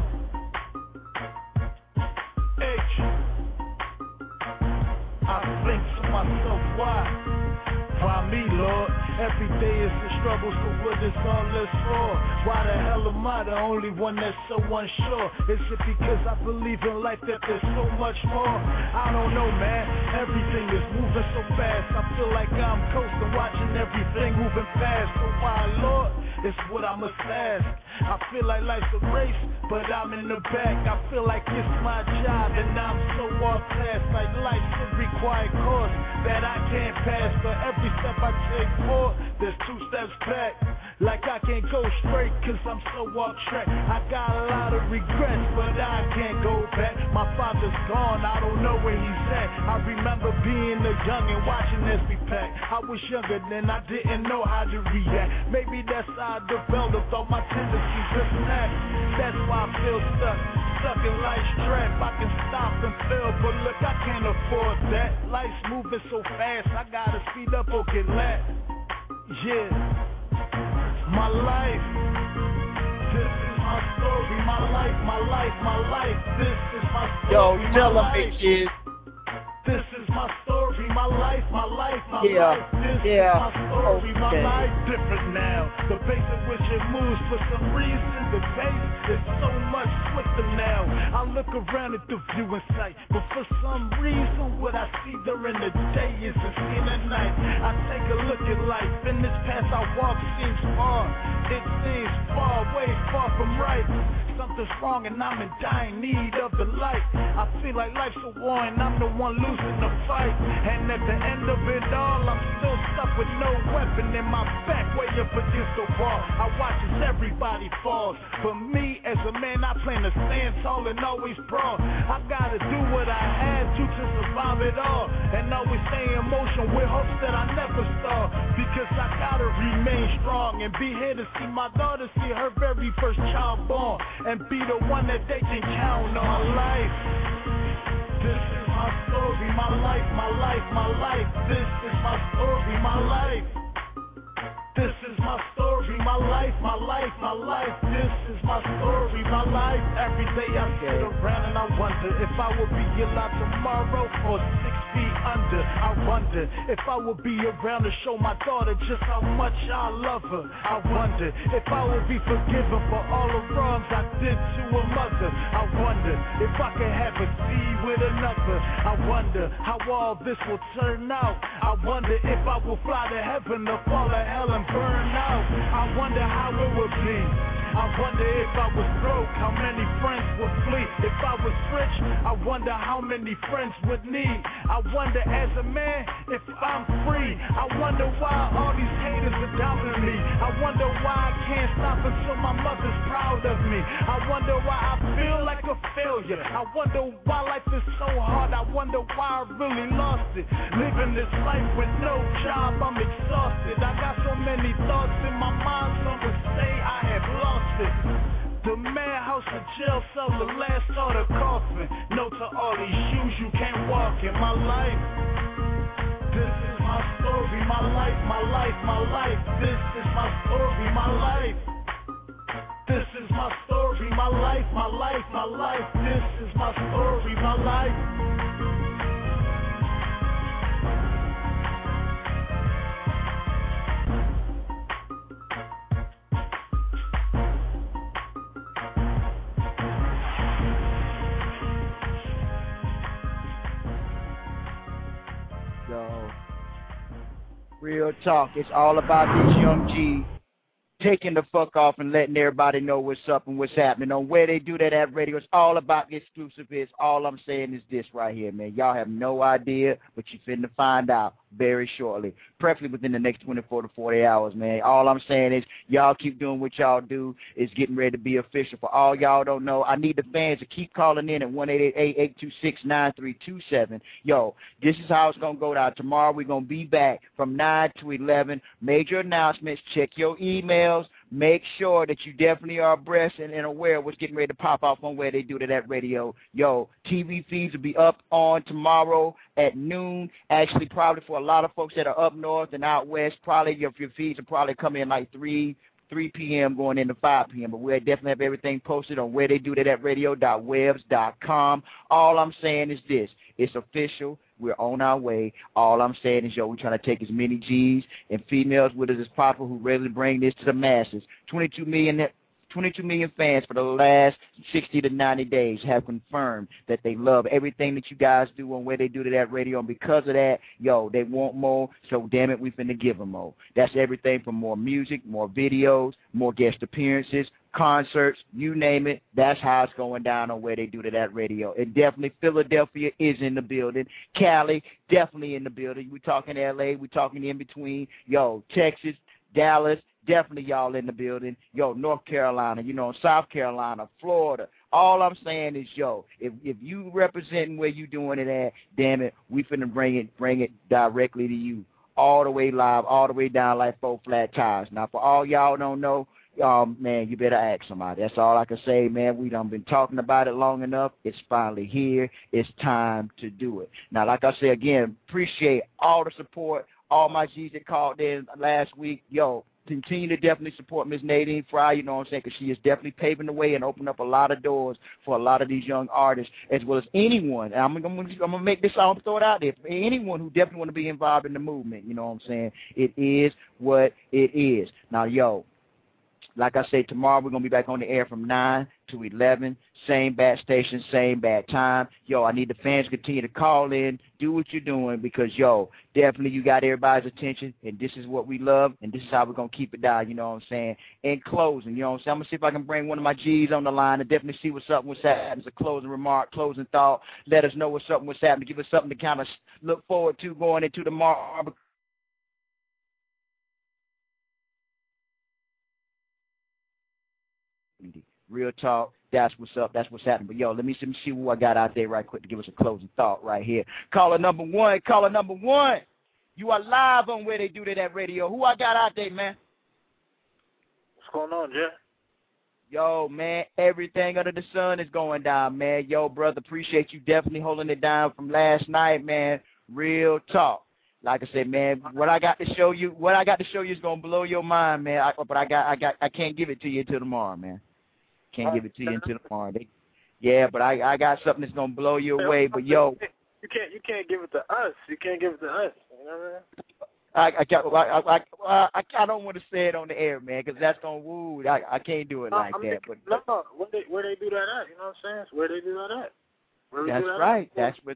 I think to myself, why me, Lord? Every day is a struggle, so what is all this for? Why the hell am I the only one that's so unsure? Is it because I believe in life that there's so much more? I don't know, man. Everything is moving so fast. I feel like I'm coasting, watching everything moving fast. So why, Lord? It's what I must ask. I feel like life's a race, but I'm in the back. I feel like it's my job, and I'm so off task. Like life's a required course that I can't pass. But every step I take forward, there's 2 steps back. Like I can't go straight, cause I'm so off track. I got a lot of regrets, but I can't go back. My father's gone, I don't know where he's at. I remember being a young and watching this be packed. I was younger then, I didn't know how to react. Maybe that's how I developed all my tendencies to snack. That's why I feel stuck in life's trap. I can stop and feel, but look, I can't afford that. Life's moving so fast, I gotta speed up or get left. Yeah, my life. This is my story, my life. This is my story. Yo, tell them, bitches. This is my story, my life. life, my life, my life. This is my story, my life. Different now. The pace at which it moves, for some reason, the pace is so much swifter now. I look around at the view in sight, but for some reason, what I see during the day isn't seen at night. I take a look at life, and this path I walk seems far. It seems far, way far from right. Something's wrong and I'm in dying need of the light. I feel like life's a war and I'm the one losing the fight. And at the end of it all, I'm still stuck with no weapon in my back, way up against the wall. I watch as everybody falls. For me, as a man, I plan to stand tall and always brawl. I gotta do what I had to survive it all. And always stay in motion with hopes that I never stall. Because I gotta remain strong and be here to see my daughter see her very first child born. And be the one that they can count on. Life. This is my story, my life, my life, my life. This is my story, my life. This is my story, my life, my life, my life. This is my story, my life. Every day I sit around and I wonder if I will be alive tomorrow or 6 feet under. I wonder if I will be around to show my daughter just how much I love her. I wonder if I will be forgiven for all the wrongs I did to a mother. I wonder if I can have a seed with another. I wonder how all this will turn out. I wonder if I will fly to heaven or fall to hell and burn out. I wonder how it would be. I wonder if I was broke, how many friends would flee. If I was rich, I wonder how many friends would need. I wonder as a man if I'm free. I wonder why all these haters are doubting me. I wonder why I can't stop until my mother's proud of me. I wonder why I feel like a failure. I wonder why life is so hard. I wonder why I really lost it. Living this life with no job, I'm exhausted. I got so many thoughts in my mind, some would say I have lost it. The madhouse, the jail cell, the last sort of coffin. No to all these shoes you can't walk in. My life. This is my story, my life, my life, my life. This is my story, my life. This is my story, my life, my life, my life. This is my story, my life. Real talk. It's all about this young G taking the fuck off and letting everybody know what's up and what's happening on Where They Do That at Radio. It's all about the exclusive hits. All I'm saying is this right here, man. Y'all have no idea, but you finna find out very shortly, preferably within the next 24 to 40 hours, man. All I'm saying is y'all keep doing what y'all do. It's getting ready to be official. For all y'all don't know, I need the fans to keep calling in at 1-888-826-9327. Yo, this is how it's going to go down. Tomorrow we're going to be back from 9 to 11. Major announcements. Check your emails. Make sure that you definitely are abreast and aware of what's getting ready to pop off on Where They Do That at Radio. Yo, TV feeds will be up on tomorrow at noon. Actually, probably for a lot of folks that are up north and out west, probably your feeds will probably come in like 3 p.m. going into 5 p.m. But we'll definitely have everything posted on Where They Do That at radio.webs.com. All I'm saying is this. It's official. We're on our way. All I'm saying is, yo, we're trying to take as many G's and females with us as possible who ready to bring this to the masses. 22 million fans for the last 60 to 90 days have confirmed that they love everything that you guys do on Where They Do That Radio. And because of that, yo, they want more, so damn it, we finna give them more. That's everything from more music, more videos, more guest appearances, concerts, you name it. That's how it's going down on Where They Do That Radio. And definitely Philadelphia is in the building. Cali, definitely in the building. We're talking L.A., we're talking in between. Yo, Texas, Dallas, definitely y'all in the building. Yo, North Carolina, South Carolina, Florida. All I'm saying is, yo, if you representing where you doing it at, damn it, we finna bring it directly to you. All the way live, all the way down like 4 flat tires. Now, for all y'all don't know, man, you better ask somebody. That's all I can say, man. We done been talking about it long enough. It's finally here. It's time to do it. Now, like I said, again, appreciate all the support, all my G's that called in last week. Yo, continue to definitely support Miss Nadine Fry, you know what I'm saying, because she is definitely paving the way and opening up a lot of doors for a lot of these young artists, as well as anyone. And I'm gonna make this, I'll throw it out there, for anyone who definitely want to be involved in the movement, you know what I'm saying. It is what it is. Now, yo, like I said, tomorrow we're going to be back on the air from 9 to 11, same bad station, same bad time. Yo, I need the fans to continue to call in, do what you're doing, because, yo, definitely you got everybody's attention, and this is what we love, and this is how we're going to keep it down, you know what I'm saying. In closing, you know what I'm saying, I'm going to see if I can bring one of my G's on the line and definitely see what's up, what's happening. It's a closing remark, closing thought. Let us know what's up, what's happening. Give us something to kind of look forward to going into tomorrow. Real talk, that's what's up, that's what's happening. But, yo, let me see who I got out there right quick to give us a closing thought right here. Caller number one. You are live on Where They Do That Radio. Who I got out there, man? What's going on, Jay? Yo, man, everything under the sun is going down, man. Yo, brother, appreciate you definitely holding it down from last night, man. Real talk. Like I said, man, what I got to show you is gonna blow your mind, man. But I can't give it to you until tomorrow, man. Can't give it to you until tomorrow. But I got something that's gonna blow you away. But yo, you can't give it to us. You can't give it to us. You know what I mean? I don't want to say it on the air, man, because that's gonna woo. I can't do it like that. But no, where they do that at? You know what I'm saying? Where they do that at? That's right.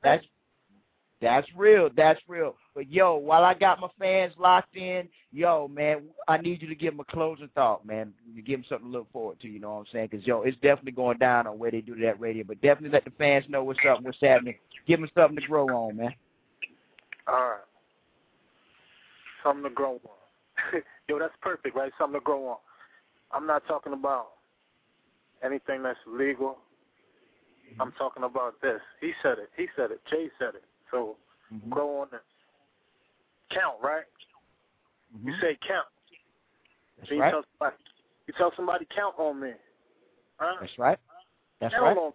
That's real. But, yo, while I got my fans locked in, yo, man, I need you to give them a closing thought, man. You give them something to look forward to, you know what I'm saying? Because, yo, it's definitely going down on Where They Do That Radio. But definitely let the fans know what's up, what's happening. Give them something to grow on, man. All right. Something to grow on. Yo, that's perfect, right? Something to grow on. I'm not talking about anything that's legal. I'm talking about this. He said it. Jay said it. So, grow on this. Count, right? You say count. That's so right. You tell somebody count on me. Huh? That's right. That's count right. On.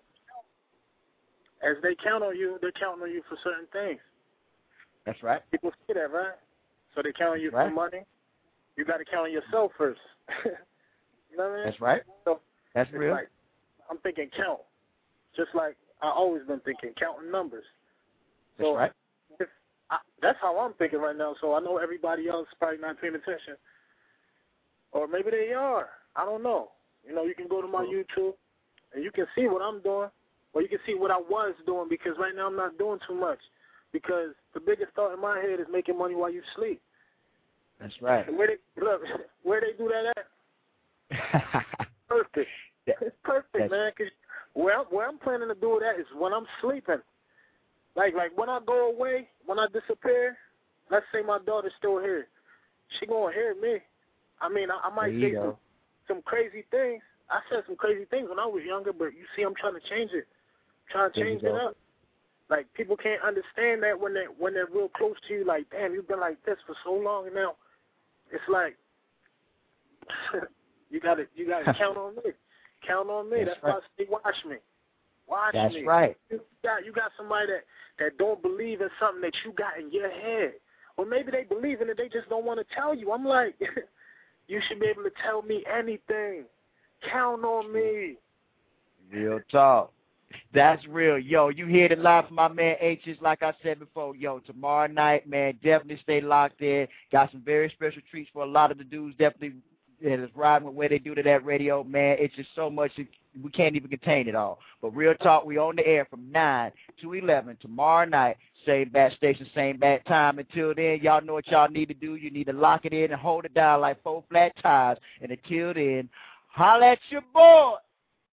As they count on you, they're counting on you for certain things. That's right. People say that, right? So they count on you for money. You got to count on yourself first. You know what I mean? That's right. So that's real. Like, I'm thinking count. Just like I always been thinking, counting numbers. That's right. That's how I'm thinking right now. So I know everybody else is probably not paying attention. Or maybe they are. I don't know. You know, you can go to my YouTube and you can see what I'm doing. Or you can see what I was doing, because right now I'm not doing too much. Because the biggest thought in my head is making money while you sleep. That's right. Where they do that at? Perfect. It's perfect, man. Cause where I'm planning to do that is when I'm sleeping. Like when I go away, when I disappear, let's say my daughter's still here. She gonna hear me. I mean, I might say some crazy things. I said some crazy things when I was younger, but you see, I'm trying to change it. Trying to change it up. Like, people can't understand that when they're real close to you. Like, damn, you've been like this for so long, and now it's like you gotta count on me. Count on me. That's why I say watch me. Watch me. That's right. You got somebody that don't believe in something that you got in your head. Or maybe they believe in it, they just don't want to tell you. I'm like, you should be able to tell me anything. Count on me. Real talk. That's real. Yo, you hear it live from my man H's, like I said before. Yo, tomorrow night, man, definitely stay locked in. Got some very special treats for a lot of the dudes definitely that is riding with Where They Do That Radio. Man, it's just so much, we can't even contain it all. But real talk, we on the air from 9 to 11 tomorrow night. Same bad station, same bad time. Until then, y'all know what y'all need to do. You need to lock it in and hold it down like 4 flat tires. And until then, holla at your boy.